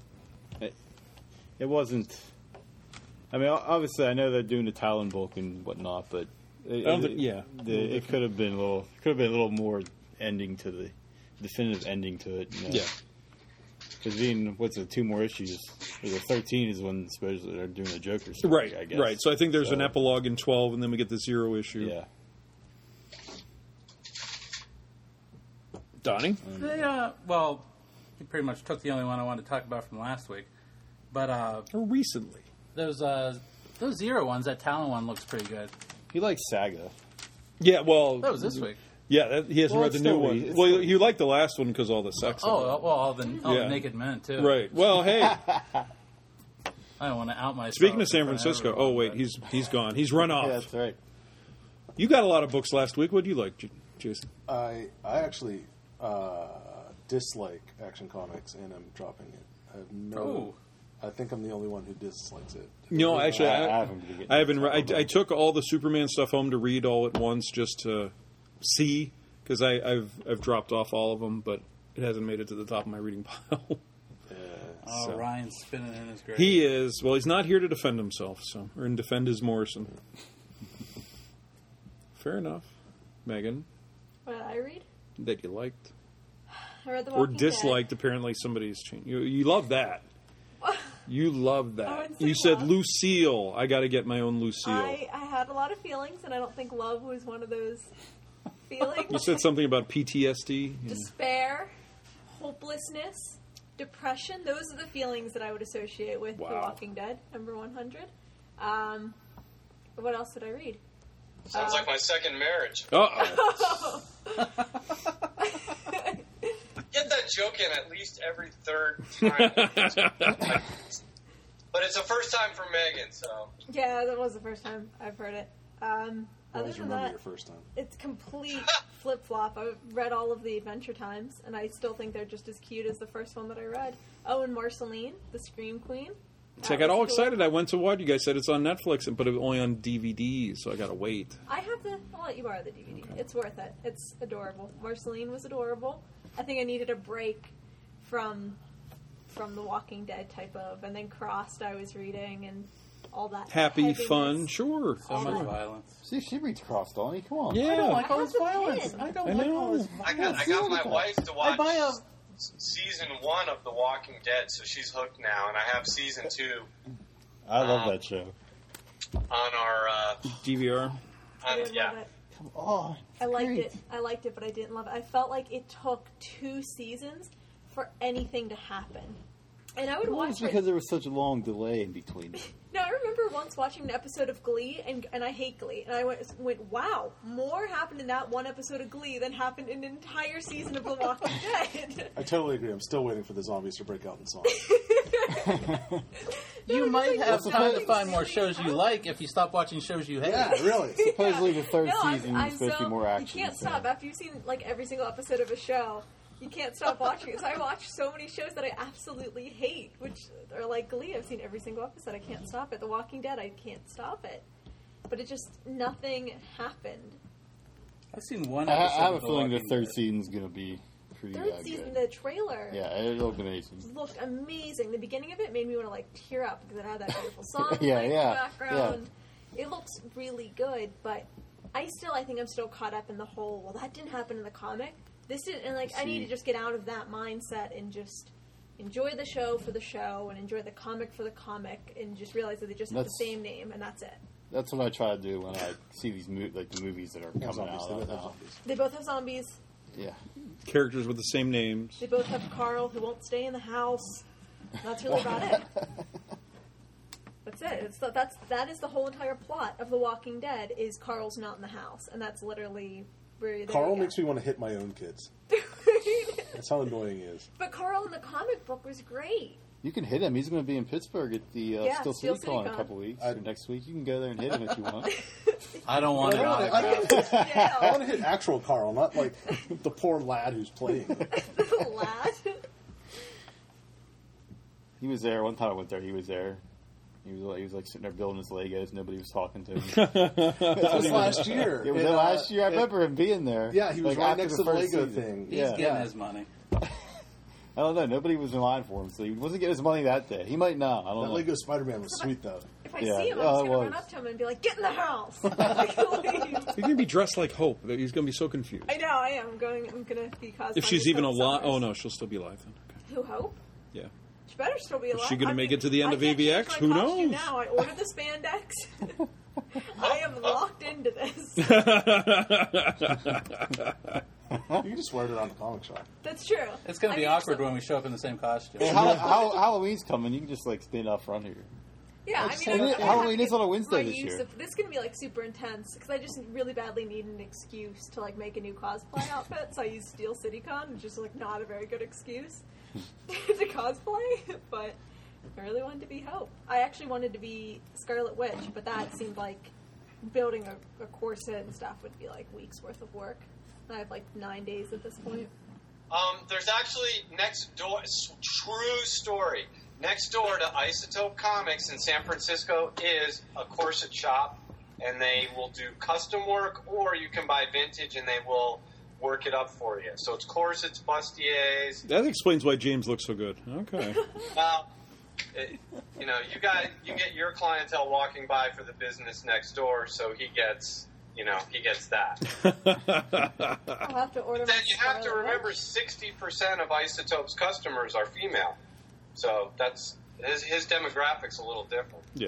It wasn't... I mean, obviously, I know they're doing the Talon book and whatnot, but... It could have been a little more ending to the... definitive ending to it. You know? Yeah. Because being, 2 more issues? The 13 is when supposedly they're doing the Joker story, I guess. Right. So I think there's an epilogue in 12, and then we get the 0 issue. Yeah. Donnie? Well, you pretty much took the only one I wanted to talk about from last week. But, Or recently. those 0 ones, that Talon one looks pretty good. He likes Saga. Yeah, well... That was this week. Yeah, he hasn't read the new one. Well, you liked the last one because all the sex. All the naked men, too. Right. Well, hey. I don't want to out myself. Speaking of San Francisco, he's gone. He's run off. Yeah, that's right. You got a lot of books last week. What do you like, Jason? I actually dislike Action Comics, and I'm dropping it. I have no. I think I'm the only one who dislikes it. No, actually, I haven't. I I took all the Superman stuff home to read all at once just to see, because I've dropped off all of them, but it hasn't made it to the top of my reading pile. So. Ryan's spinning in his grave. He is. Well, he's not here to defend himself, or defend his Morrison. Fair enough. Megan? What did I read? That you liked. I read The Or Walking disliked, Dead. apparently somebody's changed. You love that. You love I that. wouldn't say You said love. Lucille. I got to get my own Lucille. I had a lot of feelings, and I don't think love was one of those feelings. You said something about PTSD. Despair, hopelessness, depression. Those are the feelings that I would associate with The Wow. Walking Dead, number 100. What else did I read? Sounds like my second marriage. Uh-oh. Get that joke in at least every third time. But it's the first time for Megan, so. Yeah, that was the first time I've heard it. Other Always than remember that, your first time. it's complete flip-flop. I've read all of the Adventure Times, and I still think they're just as cute as the first one that I read. Oh, and Marceline, the Scream Queen. So I got all excited. I went to watch. You guys said it's on Netflix, but it was only on DVD, so I got to wait. I'll let you borrow the DVD. Okay. It's worth it. It's adorable. Marceline was adorable. I think I needed a break from The Walking Dead type of, and then Crossed I was reading, and all that Happy, heaviness. fun, sure. So much violence. See, she reads Cross, Donnie. Come on. Yeah. I don't like all I this have the violence. pin. I don't I like know. all this I violence. got my wife to watch buy a... season 1 of The Walking Dead, so she's hooked now, and I have season 2 I love that show. on our. DVR. I didn't love it. Come on. I liked it, but I didn't love it. I felt like it took 2 seasons for anything to happen. And I would Well, watch it's because there was such a long delay in between. No, I remember once watching an episode of Glee, and I hate Glee, and I went, wow, more happened in that one episode of Glee than happened in an entire season of The Walking Dead. I totally agree. I'm still waiting for the zombies to break out in song. You might have it's time not to find more really shows you like if you stop watching shows you hate. Yeah, really. Supposedly the third No, season is supposed to be more action. You can't stop. After you've seen like every single episode of a show, you can't stop watching it. So I watch so many shows that I absolutely hate, which are like Glee. I've seen every single episode. I can't stop it. The Walking Dead, I can't stop it. But it just, nothing happened. I've seen one I episode have a of The feeling the Walking third Dead. season's going to be pretty Third season, good. the trailer Yeah, it'll be amazing. looked amazing. The beginning of it made me want to like tear up because it had that beautiful song Yeah, playing in yeah, the background. It looks really good, but I think I'm still caught up in the whole, well, that didn't happen in the comic. This didn't, and like I need to just get out of that mindset and just enjoy the show for the show and enjoy the comic for the comic and just realize that they just have the That's- same name and that's it. That's what I try to do when I see these the movies that are Yeah, coming zombies. out They both have now. zombies. They both have zombies. Yeah. Characters with the same names. They both have Carl who won't stay in the house. That's really about it. That's it. That is the whole entire plot of The Walking Dead. Is Carl's not in the house, and that's literally where Carl makes me want to hit my own kids. That's how annoying he is. But Carl in the comic book was great. You can hit him. He's going to be in Pittsburgh at the Yeah, Steel Steel City Con in a CityCon. couple weeks. Or next week. You can go there and hit him if you want. I don't want it I autographed. want to hit actual Carl, not like the poor lad who's playing him. The lad. He was there. One time I went there, he was there. He was like sitting there building his Legos. Nobody was talking to him. That was last year. It was And, last year. I remember him being there. Yeah, he was Like, right after next to the first Lego season. thing. He's Yeah. getting his money. I don't know. Nobody was in line for him, so he wasn't getting his money that day. He might not. I don't That know. Lego Spider-Man was sweet, though. If I Yeah. see him, I'm Oh, just it gonna was. run up to him and be like, "Get in the house!" Like, leave. He's going to be dressed like Hope. He's going to be so confused. I know. I am. I'm gonna be cosplaying. If she's as even Hope alive. Summers. Oh, no, she'll still be alive then. Okay. Who Hope? Yeah. She better still be alive. she gonna I make mean, it to the end I of can't AVX? change Who my costume knows? Now I ordered the spandex. I am locked into this. You can just wear it around the comic shop. That's true. It's going I to be mean, awkward so- when we show up in the same costume. Hey, Halloween's coming. You can just like stand out front here. Yeah, I It's- mean, and I Halloween have is on a to get Wednesday my this use year. of- this is gonna be like super intense because I just really badly need an excuse to like make a new cosplay outfit. So I use Steel City Con, which is like not a very good excuse to cosplay, but I really wanted to be Hope. I actually wanted to be Scarlet Witch, but that seemed like building a corset and stuff would be like weeks worth of work. I have like 9 days at this point. There's actually next door, true story. Next door to Isotope Comics in San Francisco is a corset shop, and they will do custom work, or you can buy vintage and they will work it up for you. So it's corsets, bustiers. That explains why James looks so good. Okay. You know, you get your clientele walking by for the business next door, so he gets that. I'll have to order. Then my you have to Scarlet remember Witch. 60% of Isotope's customers are female. So that's his demographics a little different. Yeah.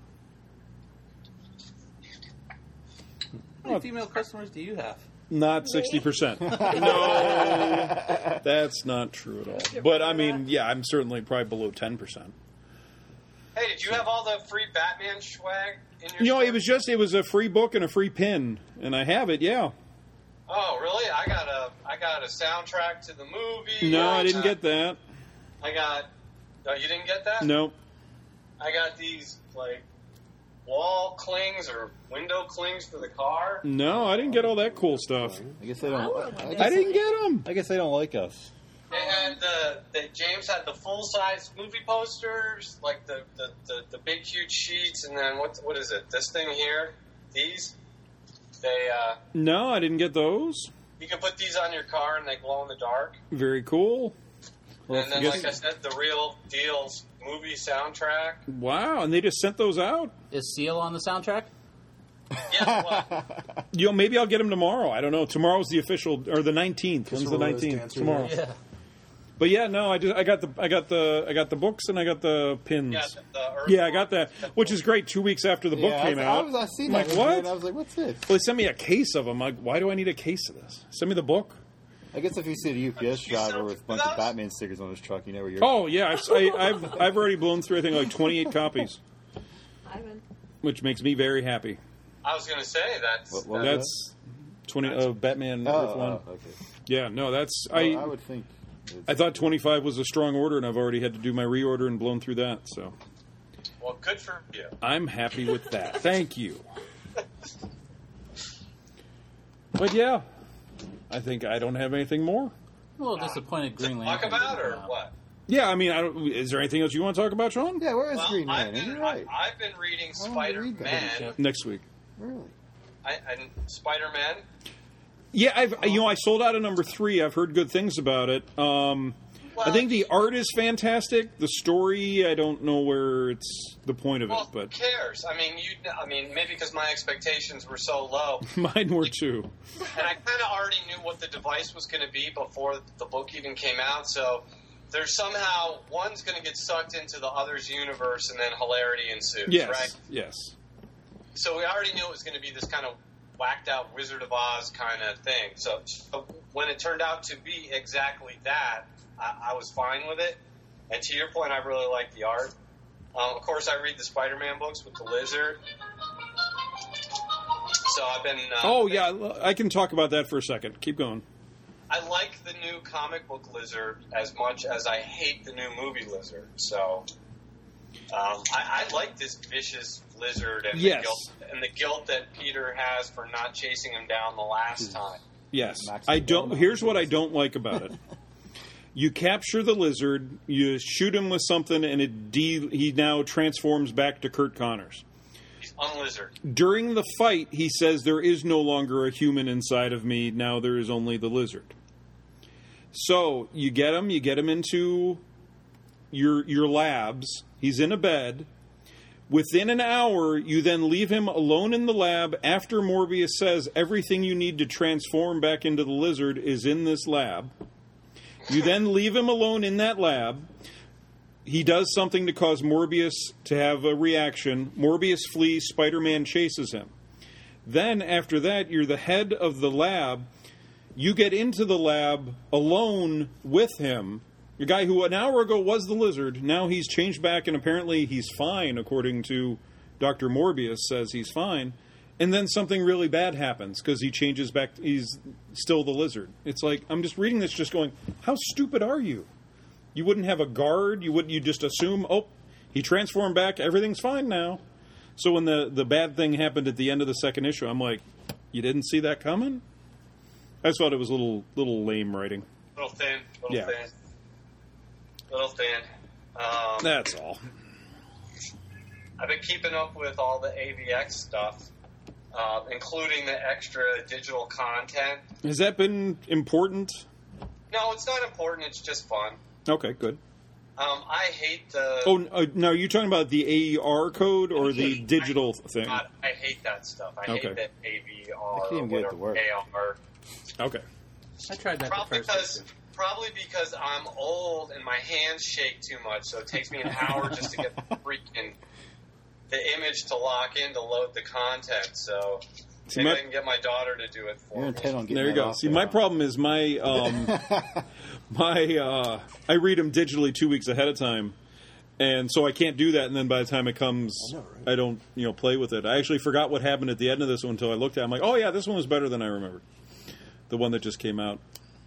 How many female customers do you have? Not 60%. No, that's not true at all. But I mean, yeah, I'm certainly probably below 10%. Hey, did you have all the free Batman swag in your You know, store? it was a free book and a free pin, and I have it. Yeah. Oh, really? I got a soundtrack to the movie. No, I didn't get that. No, you didn't get that? No. I got these like wall clings or window clings for the car. No, I didn't get all that cool stuff. I guess they I don't. would've I wanted guess, I didn't get them. I guess they don't like us. They had James had the full size movie posters, like the big huge sheets, and then what is it? This thing here, these. They No, I didn't get those. you can put these on your car and they glow in the dark. Very cool. Well, And then, I guess- like I said, the Real Deals movie soundtrack. Wow, and they just sent those out? Is Seal on the soundtrack? Yeah, well, You know, maybe I'll get them tomorrow. I don't know. Tomorrow's the official, or the 19th. When's the Rose 19th? Dancer Tomorrow. Yeah. But yeah, no, I got the books and I got the pins. yeah, Yeah, I got that, which is great. 2 weeks after the book Yeah, came out. I seen I'm that. like, what? And I was like, what's this? Well, they sent me a case of them. Like, why do I need a case of this? Send me the book. I guess if you see the UPS You driver sell with a bunch of those? Batman stickers on his truck, you know where you're. Oh yeah, I've already blown through I think like 28 copies, Ivan. which makes me very happy. I was going to say that's What- That's 20 Batman Earth One. okay. Yeah, no, that's I would think. I thought 25 was a strong order, and I've already had to do my reorder and blown through that. So well, good for you. I'm happy with that. Thank you. But yeah, I think I don't have anything more. I'm a little disappointed Green Lantern. Talk about didn't or come out. what? Yeah, I mean, is there anything else you want to talk about, Sean? Yeah, where is Well, Green I've Man? been, You're right. I've been reading I wanted to read that. Spider-Man. Next week. Really? Spider-Man. Yeah, I sold out of number 3. I've heard good things about it. I think the art is fantastic. The story, I don't know where it's the point of Well, it, but who cares? I mean, maybe because my expectations were so low, mine were too. and I kind of already knew what the device was going to be before the book even came out. So there's somehow one's going to get sucked into the other's universe, and then hilarity ensues. Yes, Right? yes. so we already knew it was going to be this kind of whacked out Wizard of Oz kind of thing. So when it turned out to be exactly that, I was fine with it. And to your point, I really like the art. Of course, I read the Spider-Man books with the Lizard. So I've been... I can talk about that for a second. Keep going. I like the new comic book Lizard as much as I hate the new movie Lizard. So I like this vicious Lizard and, the guilt that Peter has for not chasing him down the last time. Yes. Here's what I don't like about it. You capture the Lizard, you shoot him with something, and he now transforms back to Kurt Connors. He's unlizard. During the fight, he says, there is no longer a human inside of me, now there is only the Lizard. So, you get him into your labs, he's in a bed. Within an hour, you then leave him alone in the lab after Morbius says everything you need to transform back into the Lizard is in this lab. You then leave him alone in that lab. He does something to cause Morbius to have a reaction. Morbius flees. Spider-Man chases him. Then, after that, you're the head of the lab. You get into the lab alone with him. The guy who an hour ago was the Lizard, now he's changed back, and apparently he's fine, according to Dr. Morbius says he's fine. And then something really bad happens, because he changes back, he's still the Lizard. It's like, I'm just reading this just going, how stupid are you? You wouldn't have a guard, you just assume, he transformed back, everything's fine now. So when the bad thing happened at the end of the second issue, I'm like, you didn't see that coming? I just thought it was a little lame writing. Little thin. That's all. I've been keeping up with all the AVX stuff, including the extra digital content. Has that been important? No, it's not important. It's just fun. Okay, good. I hate the... now are you talking about the AER code or the digital thing? I hate that stuff. I hate that AVR. I can't even get it to work. AR. Okay. I tried that Probably because I'm old and my hands shake too much, so it takes me an hour just to get the image to lock in to load the content. So maybe I can get my daughter to do it for me. There you go. See, my problem is I read them digitally 2 weeks ahead of time, and so I can't do that. And then by the time it comes, I don't play with it. I actually forgot what happened at the end of this one until I looked at it. I'm like, oh yeah, this one was better than I remembered. The one that just came out.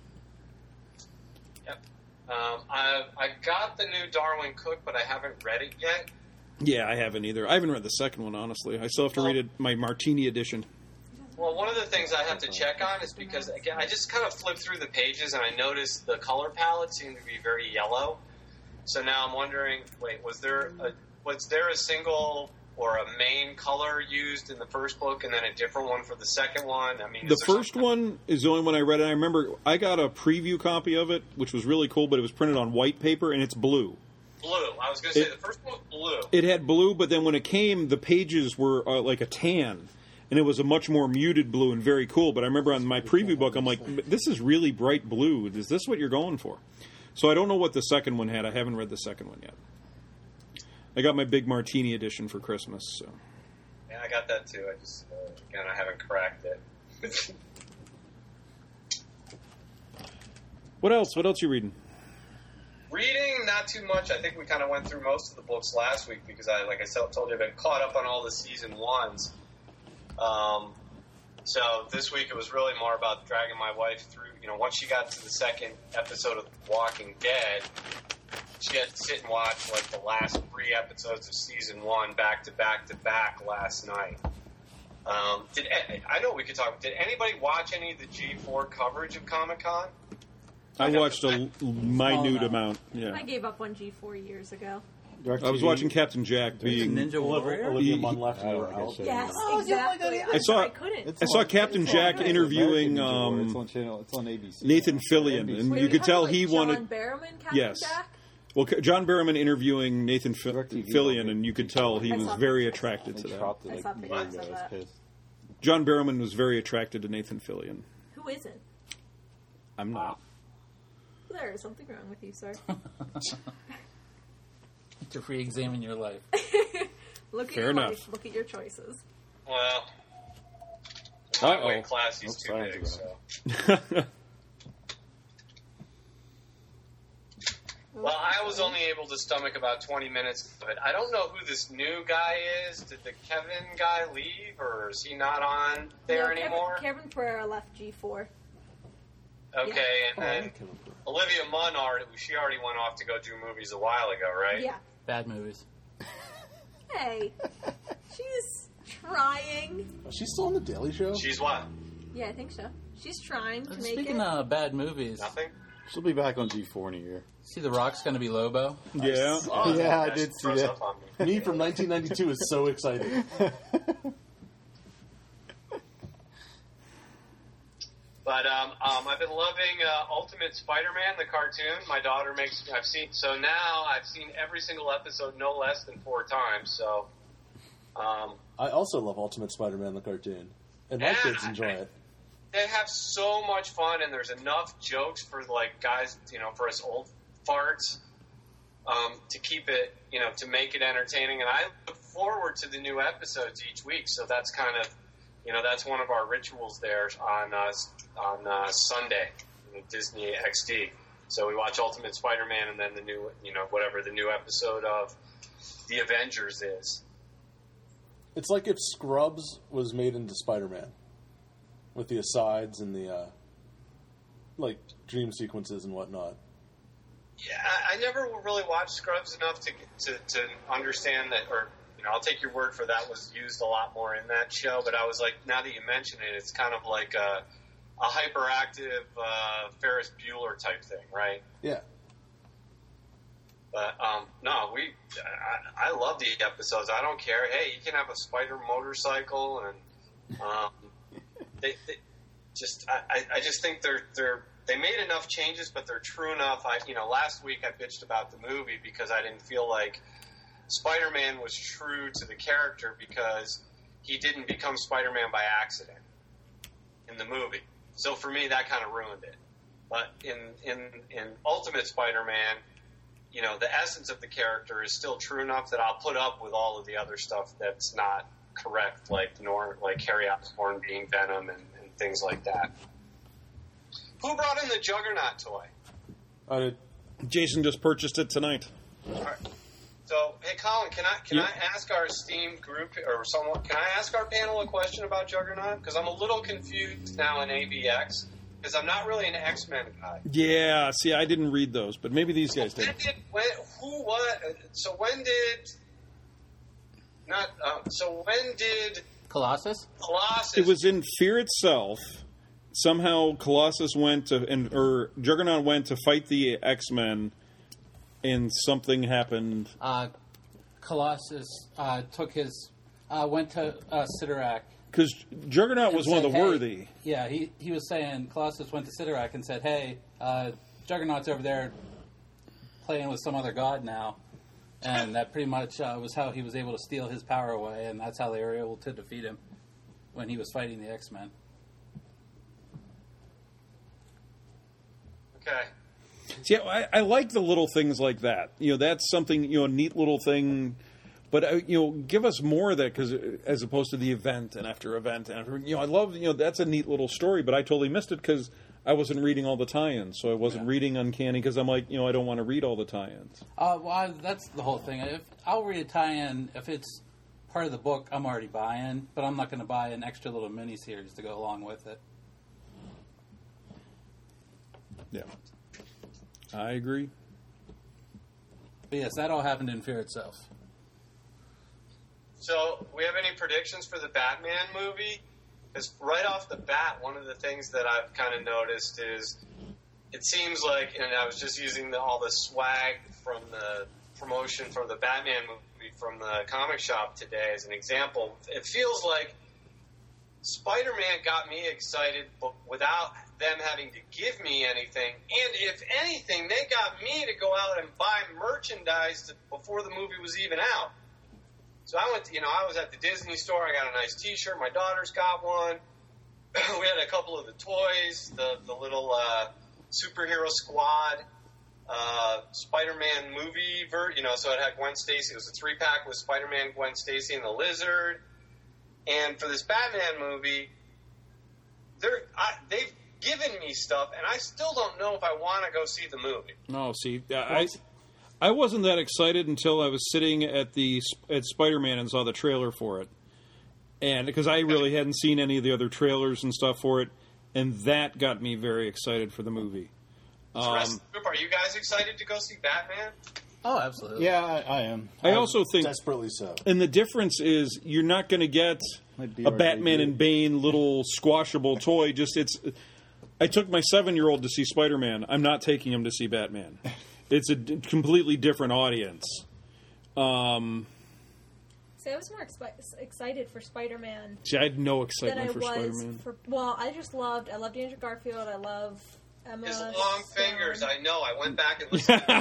Yep. I got the new Darwin Cook, but I haven't read it yet. Yeah, I haven't either. I haven't read the second one, honestly. I still have to read it, my Martini edition. Well, one of the things I have to check on is because, again, I just kind of flipped through the pages and I noticed the color palette seemed to be very yellow. So now I'm wondering, was there a single or a main color used in the first book and then a different one for the second one? I mean, the first one is the only one I read. And I remember I got a preview copy of it, which was really cool, but it was printed on white paper and it's blue. Blue. I was going to say the first one was blue. It had blue, but then when it came, the pages were like a tan. And it was a much more muted blue and very cool. But I remember on my preview book, I'm like, this is really bright blue. Is this what you're going for? So I don't know what the second one had. I haven't read the second one yet. I got my big Martini edition for Christmas. So. Yeah, I got that too. I just, again, I haven't cracked it. What else? What else are you reading? Reading, not too much. I think we kind of went through most of the books last week because like I told you, I've been caught up on all the season ones. So this week it was really more about dragging my wife through, once she got to the second episode of The Walking Dead, she had to sit and watch like the last 3 episodes of season 1 back to back last night. I know we could talk. Did anybody watch any of the G4 coverage of Comic-Con? I watched a minute amount. Yeah. I gave up on G4 years ago. I was watching Captain Jack being Ninja Warrior. Olivia Munn left and were out. Yes, exactly. I saw Captain Jack interviewing it's on channel. It's on ABC. Nathan Fillion, and you could tell he wanted. John Barrowman, Captain Jack? Well, John Barrowman interviewing Nathan Fillion, and you could tell he was very attracted to that. John Barrowman was very attracted to Nathan Fillion. Who isn't? I'm not. There is something wrong with you, sir. To re-examine your life. Look at Fair your enough. life. Look at your choices. Well, my weight class is too big, so. Well, I was only able to stomach about 20 minutes of it. I don't know who this new guy is. Did the Kevin guy leave, or is he not on there anymore? Kevin Pereira left G4. Okay, and then Olivia Munn, she already went off to go do movies a while ago, right? Yeah. Bad movies. Hey, she's trying. Is she still on the Daily Show? She's what? Yeah, I think so. She's trying to make Speaking it. of bad movies, Nothing? She'll be back on G4 in a year. see The Rock's going to be Lobo. Yeah. Yeah, I did see that. Me from 1992 is so exciting. But I've been loving Ultimate Spider-Man, the cartoon. My daughter I've seen every single episode no less than 4 times. So, I also love Ultimate Spider-Man, the cartoon. And my kids enjoy it. They have so much fun, and there's enough jokes for, like, guys, for us old farts, to keep it, to make it entertaining. And I look forward to the new episodes each week, so that's kind of, that's one of our rituals there on Sunday, Disney XD. So we watch Ultimate Spider-Man and then the new, whatever the new episode of The Avengers is. It's like if Scrubs was made into Spider-Man. With the asides and the, dream sequences and whatnot. Yeah, I never really watched Scrubs enough to understand that, or, I'll take your word for that was used a lot more in that show, but I was like, now that you mention it, it's kind of like a hyperactive Ferris Bueller type thing, right? Yeah. But, no, I love the episodes. I don't care. Hey, you can have a spider motorcycle, and I just think they made enough changes, but they're true enough. Last week I bitched about the movie because I didn't feel like Spider-Man was true to the character because he didn't become Spider-Man by accident in the movie. So for me, that kind of ruined it. But in Ultimate Spider-Man, the essence of the character is still true enough that I'll put up with all of the other stuff that's not correct, like Harry Osborn being Venom and things like that. Who brought in the Juggernaut toy? I did. Jason just purchased it tonight. All right. So, hey, Colin, can I ask our esteemed group or someone? Can I ask our panel a question about Juggernaut? Because I'm a little confused now in AVX because I'm not really an X-Men guy. Yeah. See, I didn't read those, but maybe these guys did. When did Colossus? It was in Fear itself. Somehow Colossus or Juggernaut went to fight the X-Men, and something happened. Colossus went to Sidorak. Because Juggernaut was one of the worthy. Yeah, he was saying Colossus went to Sidorak and said, hey, Juggernaut's over there playing with some other god now. And that pretty much was how he was able to steal his power away, and that's how they were able to defeat him when he was fighting the X-Men. Okay. See, I like the little things like that. That's something, a neat little thing. But, give us more of that, because as opposed to the event and after event. And I love, that's a neat little story, but I totally missed it because I wasn't reading all the tie-ins. So I wasn't reading Uncanny because I'm like, I don't want to read all the tie-ins. Well, that's the whole thing. I'll read a tie-in if it's part of the book I'm already buying, but I'm not going to buy an extra little mini-series to go along with it. Yeah. I agree. But yes, that all happened in Fear itself. So, we have any predictions for the Batman movie? Because right off the bat, one of the things that I've kind of noticed is it seems like, and I was just using all the swag from the promotion for the Batman movie from the comic shop today as an example. It feels like Spider-Man got me excited, but without them having to give me anything. And if anything, they got me to go out and buy merchandise before the movie was even out. So I went, I was at the Disney store. I got a nice T-shirt. My daughter's got one. We had a couple of the toys, the little superhero squad, Spider-Man movie, so it had Gwen Stacy. It was a 3-pack with Spider-Man, Gwen Stacy, and the Lizard. And for this Batman movie, they've given me stuff, and I still don't know if I want to go see the movie. No, see, I wasn't that excited until I was sitting at Spider-Man and saw the trailer for it, and because I really hadn't seen any of the other trailers and stuff for it, and that got me very excited for the movie. Are you guys excited to go see Batman? Oh, absolutely. Yeah, I am. I also think Desperately so. And the difference is you're not going to get a Batman and Bane little squashable toy. I took my 7-year-old to see Spider-Man. I'm not taking him to see Batman. It's a completely different audience. See, I was more excited for Spider-Man. See, I had no than excitement I for was Spider-Man. I loved Andrew Garfield. I love Emma His long Stone. fingers, I know. I went back and listened to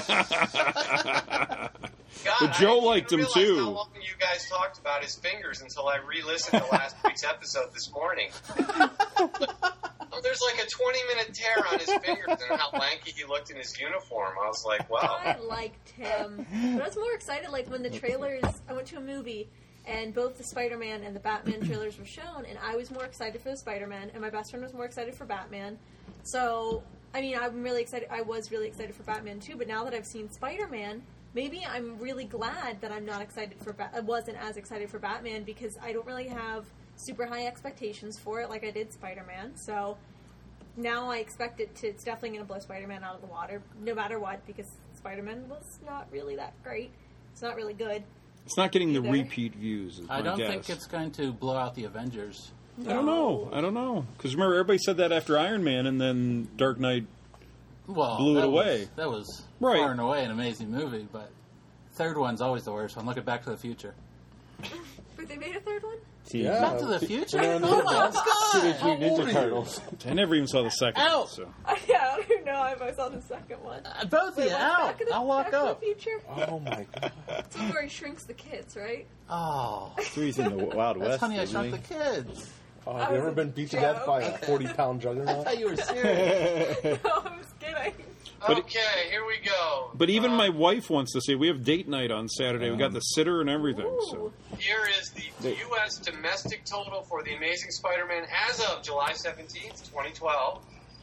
God, But Joe liked him, I didn't realize too. how long you guys talked about his fingers until I re-listened to last week's episode this morning. There's like a 20-minute tear on his fingers and how lanky he looked in his uniform. I was like, wow. I liked him. But I was more excited when the trailers... I went to a movie, and both the Spider-Man and the Batman trailers were shown, and I was more excited for the Spider-Man, and my best friend was more excited for Batman. So, I mean, I'm really excited. I was really excited for Batman, too, but now that I've seen Spider-Man, maybe I'm really glad that I'm not excited for... I wasn't as excited for Batman, because I don't really have super high expectations for it like I did Spider-Man, so... Now I expect it's definitely going to blow Spider-Man out of the water, no matter what, because Spider-Man was not really that great. It's not really good. It's not getting the Either. repeat views, is I my don't guess. think it's going to blow out the Avengers. I don't know. Because remember, everybody said that after Iron Man, and then Dark Knight Well, blew it that away. That was Right. far and away an amazing movie, but third one's always the worst one. Look at Back to the Future. But they made a third one? Yeah. Back to the Future? When they're in the Oh my Teenage god! Mutant Ninja Turtles. I never even saw the second Ow! one, so... Yeah, I don't even know if I saw the second one. Both of Wait, you, what's out! I'll walk Back up. to the Future? Oh my god. It's where he shrinks the kids, right? Oh, He's in the Wild that's West. Honey, I isn't Shrunk he? the Kids. Oh, have you ever been beat to death by a 40-pound I juggernaut? thought you were serious. No, I was kidding. Okay, here we go. But even my wife wants to see. We have date night on Saturday. We got the sitter and everything. So Ooh. Here is the U.S. domestic total for The Amazing Spider-Man as of July 17th, 2012.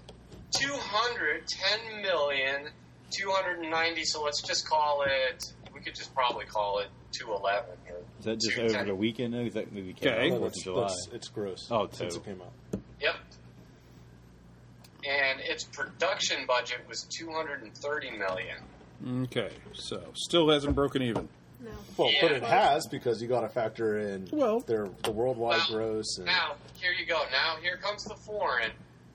210,290,000. So let's just call it. We could just probably call it 211. Or Is that just 210. over the weekend? No, that movie came Okay. out No, 4th of July. it's gross. Oh, since total. it came out. Yep. And its production budget was $230 million. okay, so still hasn't broken even. No. Well, but it Yeah. has because you got to factor in Well- the worldwide Well, gross. And Now, here you go. Now, here comes the foreign.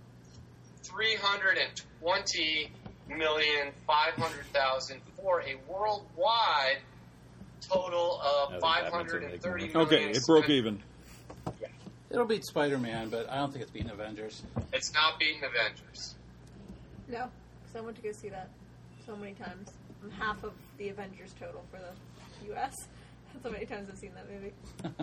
320,500,000 for a worldwide total of Yeah, 530 million. Okay, it broke even. It'll beat Spider-Man, but I don't think it's beating Avengers. It's not beating Avengers. No, because I went to go see that so many times. I'm half of the Avengers total for the U.S. That's how many times I've seen that movie.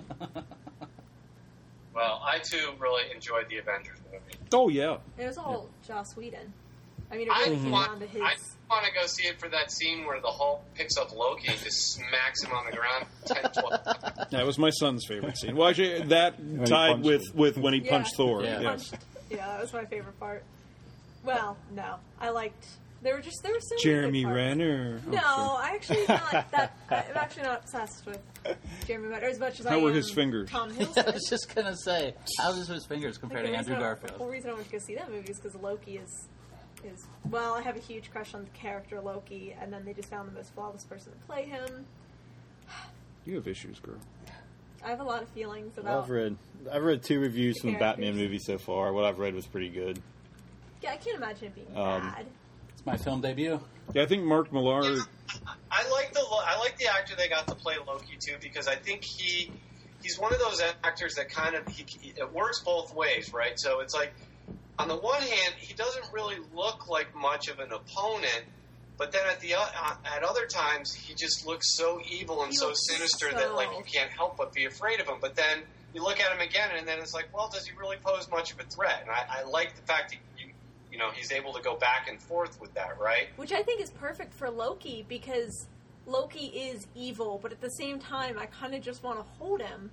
Well, I too really enjoyed the Avengers movie. Oh yeah, It was all Joss Whedon. I mean, it I really came want, down to his... I want to go see it for that scene where the Hulk picks up Loki and just smacks him on the ground 10, 12 times. that was my son's favorite scene. Well, actually, that he tied punched with when he punched Thor. Yeah. Yes. Yeah, that was my favorite part. Well, no, I liked. There were so many Jeremy good parts. Renner. No, I actually not that. I'm actually not obsessed with Jeremy Renner as much as I How am were his fingers? Tom I Hiddleston. was just gonna say, how's his fingers compared to The Andrew whole Garfield? reason I went to go see that movie is because Loki is well, I have a huge crush on the character Loki, and then they just found the most flawless person to play him. You have issues, girl. I have a lot of feelings Well, about. I've read 2 reviews from the Batman Characters. movie so far. What I've read was pretty good. Yeah, I can't imagine it being Um, bad. It's my film debut. Yeah, I think Mark Millar. I like the actor they got to play Loki too, because I think he's one of those actors that kind of it works both ways, right? So it's like on the one hand he doesn't really look like much of an opponent, but then at other times he just looks so evil and He so looks sinister so- that like you can't help but be afraid of him. But then you look at him again and then it's like, well, does he really pose much of a threat? And I like the fact that you know he's able to go back and forth with that, right? Which I think is perfect for Loki because Loki is evil, but at the same time, I kind of just want to hold him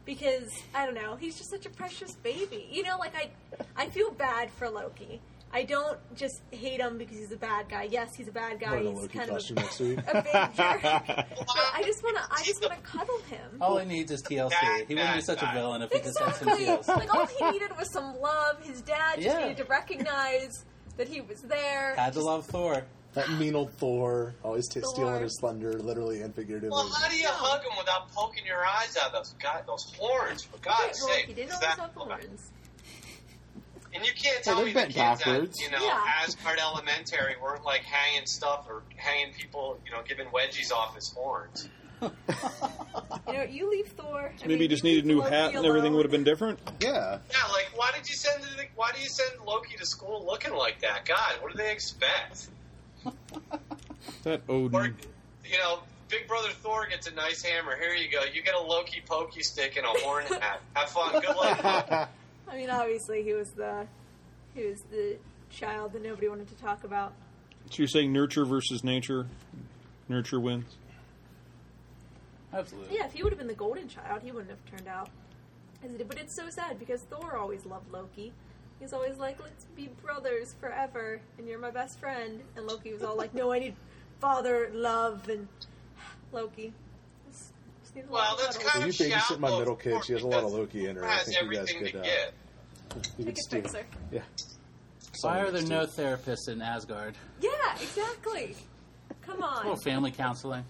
because I don't know, he's just such a precious baby. You know, like I feel bad for Loki. I don't just hate him because he's a bad guy. Yes, he's a bad guy. Wearing a He's Loki kind of costume next week. a big jerk. But I just wanna cuddle him. All he needs is TLC. He wouldn't be such a villain if he just had some Exactly. TLC. Like all he needed was some love. His dad just Yeah. needed to recognize that he was there. Had to love Thor. That mean old Thor, always Thor. stealing his thunder, literally and figuratively. Well, how do you hug him without poking your eyes out? Those horns, for God's Well, sake. he didn't Is always that- have horns. And you can't Yeah, tell they're me the bent kids at, backwards. Yeah. Asgard Elementary weren't like hanging stuff or hanging people, giving wedgies off his horns. You know, you leave Thor. Maybe he just needed a new hat and everything would have been different. Yeah. Yeah, like why do you send Loki to school looking like that? God, what do they expect? That Or Odin. Big Brother Thor gets a nice hammer. Here you go. You get a Loki pokey stick and a horn hat. Have fun. Good luck. I mean, obviously, he was the child that nobody wanted to talk about. So you're saying nurture versus nature? Nurture wins? Absolutely. Yeah, if he would have been the golden child, he wouldn't have turned out as he did. But it's so sad because Thor always loved Loki. He's always like, let's be brothers forever, and you're my best friend. And Loki was all like, no, I need father love, and Loki. Just needs a lot Well, of that's cuddles. kind You of babysit my shallow middle kid. Thor She has a lot of because Loki in her. Thor I has think you guys everything to could. get. You Take could a steal. fixer. Yeah. Why are there Steal. no therapists in Asgard? Yeah, exactly. Come A little on. family counseling.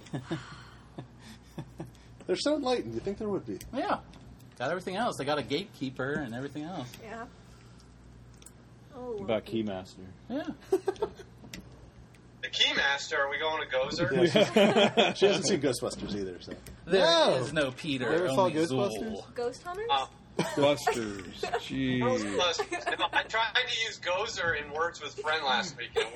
They're so enlightened. You think there would be? Yeah. Got everything else. They got a gatekeeper and everything else. Yeah. Oh, About Loki. Keymaster. Yeah. The Keymaster, are we going to Gozer? Yeah, she hasn't seen Ghostbusters either. So There is no Peter. You ever saw only Ghostbusters? Zool. Ghost Hunters? Busters. Jeez. No, I tried to use Gozer in Words with Friend last weekend.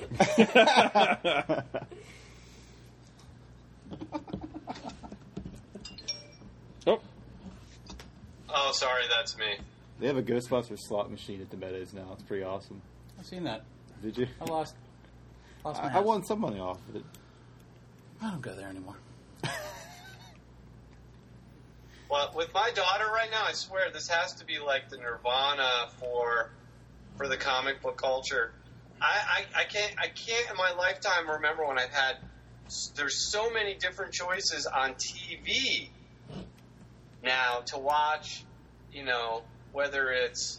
Oh, Oh, sorry, that's me. They have a Ghostbusters slot machine at the Meadows now. It's pretty awesome. I've seen that. Did you? I lost my I house. won some money off of it. I don't go there anymore. Well, with my daughter right now, I swear this has to be like the Nirvana for the comic book culture. I can't in my lifetime remember when I've had. There's so many different choices on TV now to watch. Whether it's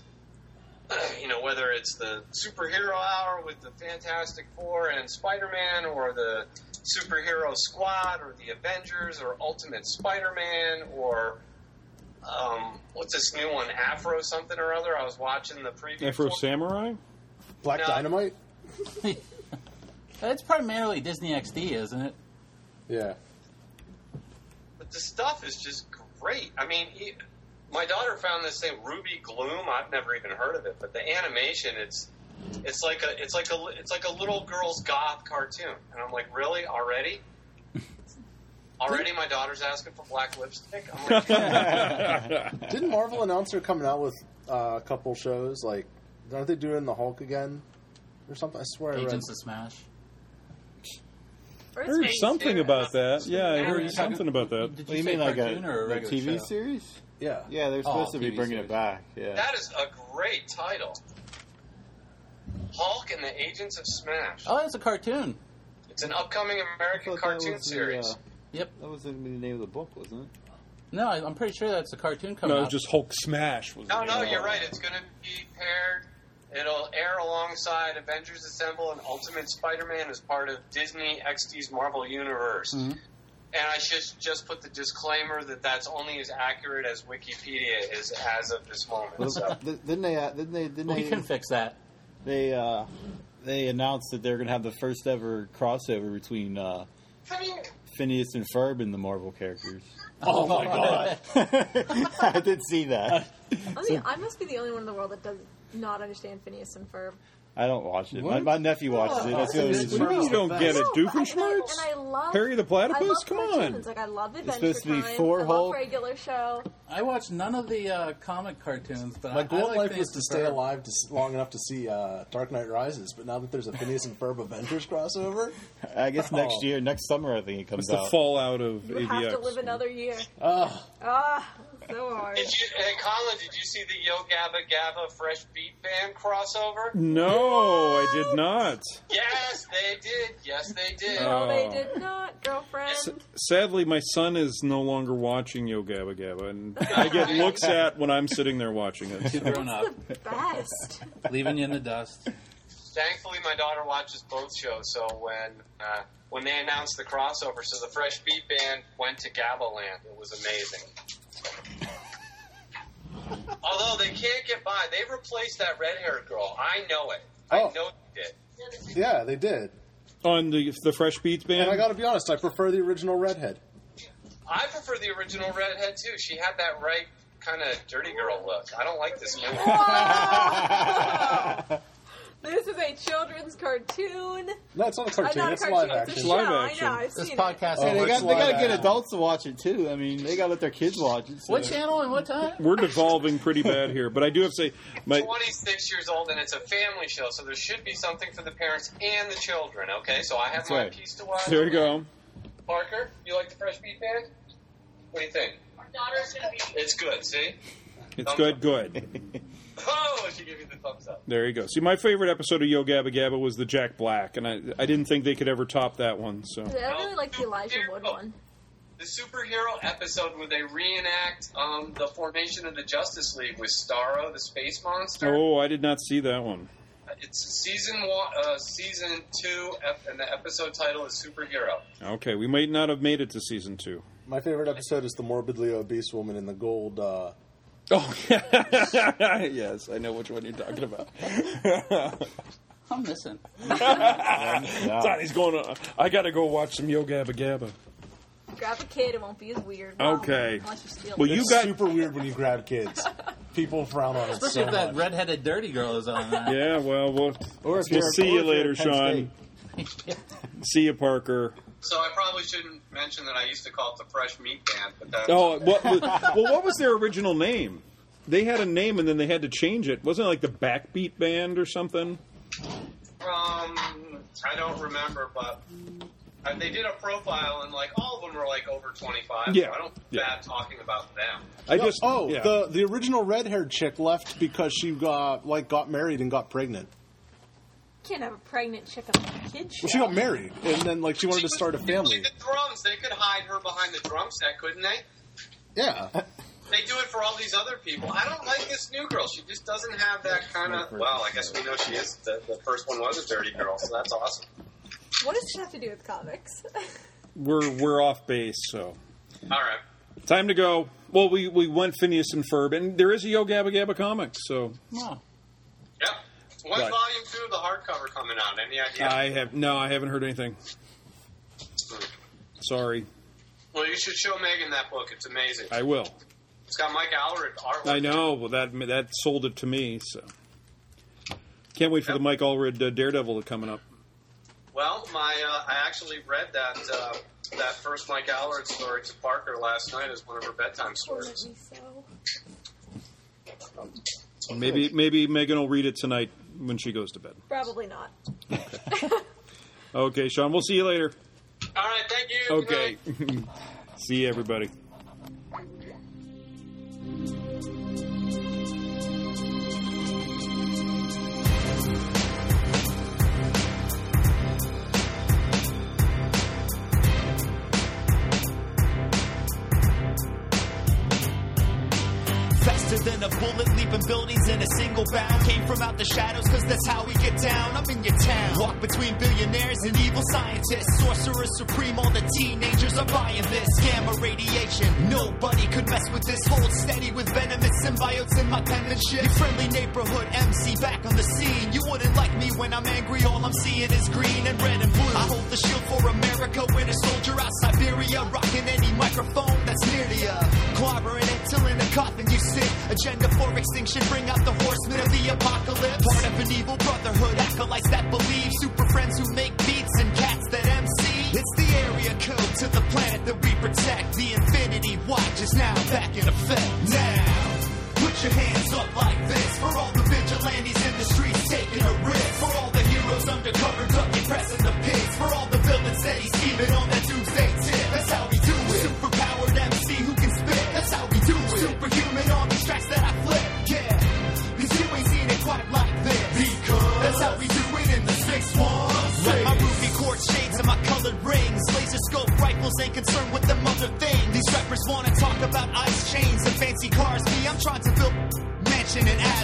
the superhero hour with the Fantastic Four and Spider-Man, or the superhero squad, or the Avengers, or Ultimate Spider-Man, or what's this new one, Afro something or other. I was watching the preview. Afro for- Samurai? Black No. Dynamite. It's primarily Disney XD, isn't it? Yeah. But the stuff is just great. I mean, my daughter found this thing, Ruby Gloom. I've never even heard of it, but the animation, it's like a little girl's goth cartoon, and I'm like, really, already? Already, my daughter's asking for black lipstick. I'm like, Didn't Marvel announce they're coming out with a couple shows? Like, aren't they doing the Hulk again or something? I swear I read. Agents of Smash. Or I it's heard maybe- something about that. Yeah, I Were you heard talking- something about that. Did Well, you you say mean like cartoon or a a regular TV show? series? Yeah. Yeah, they're supposed to be TV bringing series. it back. Yeah. that is a great title. Hulk and the Agents of Smash. Oh, it's a cartoon. It's an upcoming I American thought that cartoon was the, series. Yep. That was going to be the name of the book, wasn't it? No, I'm pretty sure that's a cartoon coming No, out. just Hulk Smash. Was the No, name no, of it. you're right. It's going to be paired. It'll air alongside Avengers Assemble and Ultimate Spider-Man as part of Disney XD's Marvel Universe. Mhm. And I should just put the disclaimer that that's only as accurate as Wikipedia is as of this moment. So. Didn't they? We can fix that. They announced that they're going to have the first ever crossover between I mean, Phineas and Ferb and the Marvel characters. Oh my god. I did see that. I must be the only one in the world that does not understand Phineas and Ferb. I don't watch it. What? My nephew watches it. That's the only Phineas What do you mean you reason. don't get it? No, Doofenshmirtz? and I love Harry the Platypus? I love Come on. cartoons. Like I love Adventure supposed to be Time. Thor, I love Hulk. Regular Show. I watched none of the comic cartoons, but My I goal in like life Phineas was to and stay Ferb. alive long enough to see Dark Knight Rises, but now that there's a Phineas and Ferb Avengers crossover, I guess next summer, I think it comes It's the out. fallout of You AVX. have to live another year. oh, Ah, So hard. Hey, Colin, did you see the Yo Gabba Gabba Fresh Beat Band crossover? No, I did not. Yes, they did. Yes, they did. No, they did not, girlfriend. Sadly, my son is no longer watching Yo Gabba Gabba, and I get looks at when I'm sitting there watching it. Too grown up. The best. Leaving you in the dust. Thankfully, my daughter watches both shows, so when they announced the crossover, so the Fresh Beat Band went to Gabbaland. It was amazing. Although they can't get by. They replaced that red-haired girl. I know it. I know they did. Yeah, they did. On the Fresh Beats Band? And I gotta be honest, I prefer the original redhead. I prefer the original redhead, too. She had that right kind of dirty girl look. I don't like this movie. Whoa! This is a children's cartoon. No, it's not a cartoon. Not a It's cartoon. live It's action. a show. Live I action. know. I've This seen podcast. Oh, Hey, they it's got to live get action. adults to watch it too. I mean, they got to let their kids watch it. So. What channel and what time? We're devolving pretty bad here, but I do have to say, my 26 years old, and it's a family show, so there should be something for the parents and the children, okay? So I have That's my right. piece to watch. there you go. Parker, you like the Fresh Beat Band? What do you think? It's good, see? It's good. Oh, she gave you the thumbs up. There you go. See, my favorite episode of Yo Gabba Gabba was the Jack Black, and I didn't think they could ever top that one. So it. I really like the Elijah Wood one. The superhero episode where they reenact the formation of the Justice League with Starro, the space monster. oh, I did not see that one. It's season 2, and the episode title is Superhero. Okay, we might not have made it to season 2. My favorite episode is the morbidly obese woman in the gold. Oh, yes, I know which one you're talking about. I'm missing. Donnie's going. I got to go watch some Yo Gabba Gabba. Grab a kid, it won't be as weird. Okay. Unless you steal Well, it. you It's got. super weird when you grab kids. People frown on it Especially so if that much. redheaded dirty girl is on that. Yeah, well, Or if we'll you're- see or you if you're later, at Penn Sean. See you, Parker. So I probably shouldn't mention that I used to call it the Fresh Meat Band, but that's... Oh, what was their original name? They had a name and then they had to change it. Wasn't it like the Backbeat Band or something? I don't remember, but they did a profile, and like all of them were like over 25. Yeah. So I don't feel bad talking about them. I just the original red-haired chick left because she got married and got pregnant. You can't have a pregnant chick on a kid show. Well, she got married, and then she wanted to was start a doing family. The drums, they could hide her behind the drum set, couldn't they? Yeah. They do it for all these other people. I don't like this new girl. She just doesn't have that kind of... Well, I guess we know she is. The first one was a dirty girl, so that's awesome. What does this have to do with comics? we're off base, so All right. time to go. Well, we went Phineas and Ferb, and there is a Yo Gabba Gabba comic, so Oh. Yep. When's Right. volume 2 of the hardcover coming out? Any idea? I haven't heard anything. Sorry, Well, you should show Megan that book. It's amazing. I will. It's got Mike Allred artwork. I know. Well, that sold it to me, so can't wait for the Mike Allred Daredevil coming up. Well, I actually read that first Mike Allred story to Parker last night as one of her bedtime stories. Maybe Megan will read it tonight when she goes to bed. Probably not. Okay, Sean, we'll see you later. All right, thank you. Okay. Good night. See you, everybody. Faster than a bullet, leaping buildings in a single bound. Came from out the shadows, cause that's how we get down. I'm in your town. Walk between billionaires and evil scientists. Sorcerer supreme, all the teenagers are buying this. Gamma radiation, nobody could mess with this. Hold steady with venomous symbiotes in my penmanship. Your friendly neighborhood MC back on the scene. You wouldn't like me when I'm angry, all I'm seeing is green and red and blue. I hold the shield for America, winter soldier out Siberia. Rocking any microphone that's near to ya. Clobbering it till in a coffin you sit. Agenda for extinction, bring out the horsemen of the apocalypse. Part of an evil brotherhood, acolytes that believe. Super friends who make beats and cats that MC. It's the area code to the planet that we protect. The Infinity Watch is now back in effect. Now, put your hands up like this. For all the vigilantes in the streets taking a risk. For all the heroes undercover ducking, pressing the pits. For all the villains steady scheming on that doomsday tip. That's how we do it. Superpowered MC who can spit. That's how we do it.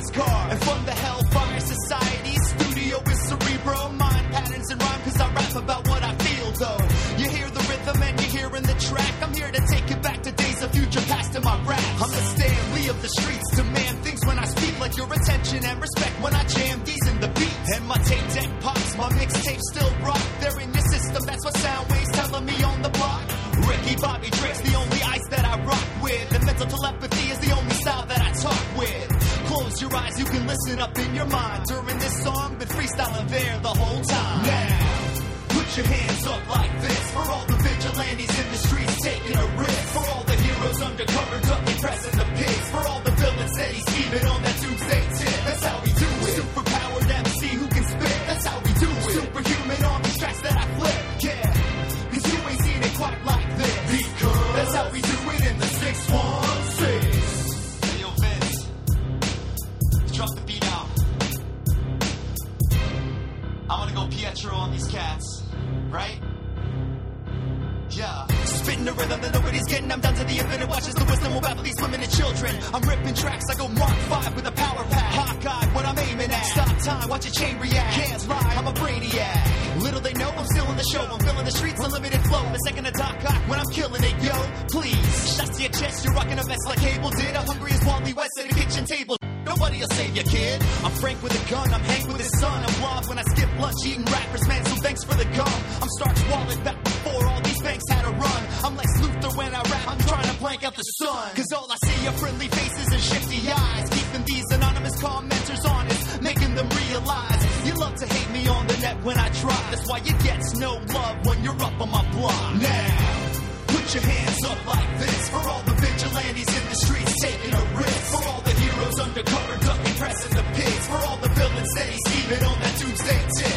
boxcar and fund the Hellfire Society. Studio is cerebral, mind patterns and rhyme, cause I rap about what I feel though. You hear the rhythm and you're hearing the track. I'm here to take it back to days of future past in my rap. I'm the Stan Lee of the streets, demand things when I speak, like your attention and respect when I jam these in the beat. And my tape deck pops, my mixtape still rock. They're in your system, that's what sound waves telling me on the block. Ricky Bobby Drake's the only ice that I rock with. And mental telepathy is the only style that I talk with. Close your eyes, you can listen up in your mind. During this song, been freestyling there the whole time. Now, put your hands up like this. For all the vigilantes in the streets taking a risk. For all the heroes undercover, ducking, pressing the pigs. For all the villains that he's keeping on that doomsday tip. That's how we do it. Superpowered MC who can spit. That's how we do it. Superhuman on these tracks that I flip. Yeah, cause you ain't seen it quite like this. Because that's how we do it in the 616. Hey, yo, Vince. Drop the beat out. I wanna go Pietro on these cats, right? Yeah. Spitting the rhythm that nobody's getting. I'm down to the infinite. Watches the wisdom will baffle these women and children. I'm ripping tracks. I go Mark 5 with a power pack. Hawkeye, what I'm aiming at. Stop time, watch a chain react. Can't lie, I'm a brainiac. Little they know I'm still in the show. I'm filling the streets, unlimited flow. The second a Doc Ock when I'm killing it, yo. Please, shots to your chest. You're rocking a vest like Cable did. I'm hungry as Wally West at a kitchen table. Nobody'll save you, kid. I'm Frank with a gun, I'm Hank with his son. I'm blonde when I skip lunch, eating rappers, man, so thanks for the gum. I'm Stark's Wallet back before all these banks had a run. I'm Lex Luthor when I rap, I'm trying to blank out the sun. Cause all I see are friendly faces and shifty eyes. Keeping these anonymous commenters honest, making them realize you love to hate me on the net when I drop. That's why you get no love when you're up on my block. Now, put your hands up like this. For all the vigilantes in the streets taking a risk. For all the heroes undercover ducking, pressing the pigs. For all the villains that he's keeping on that doomsday tip.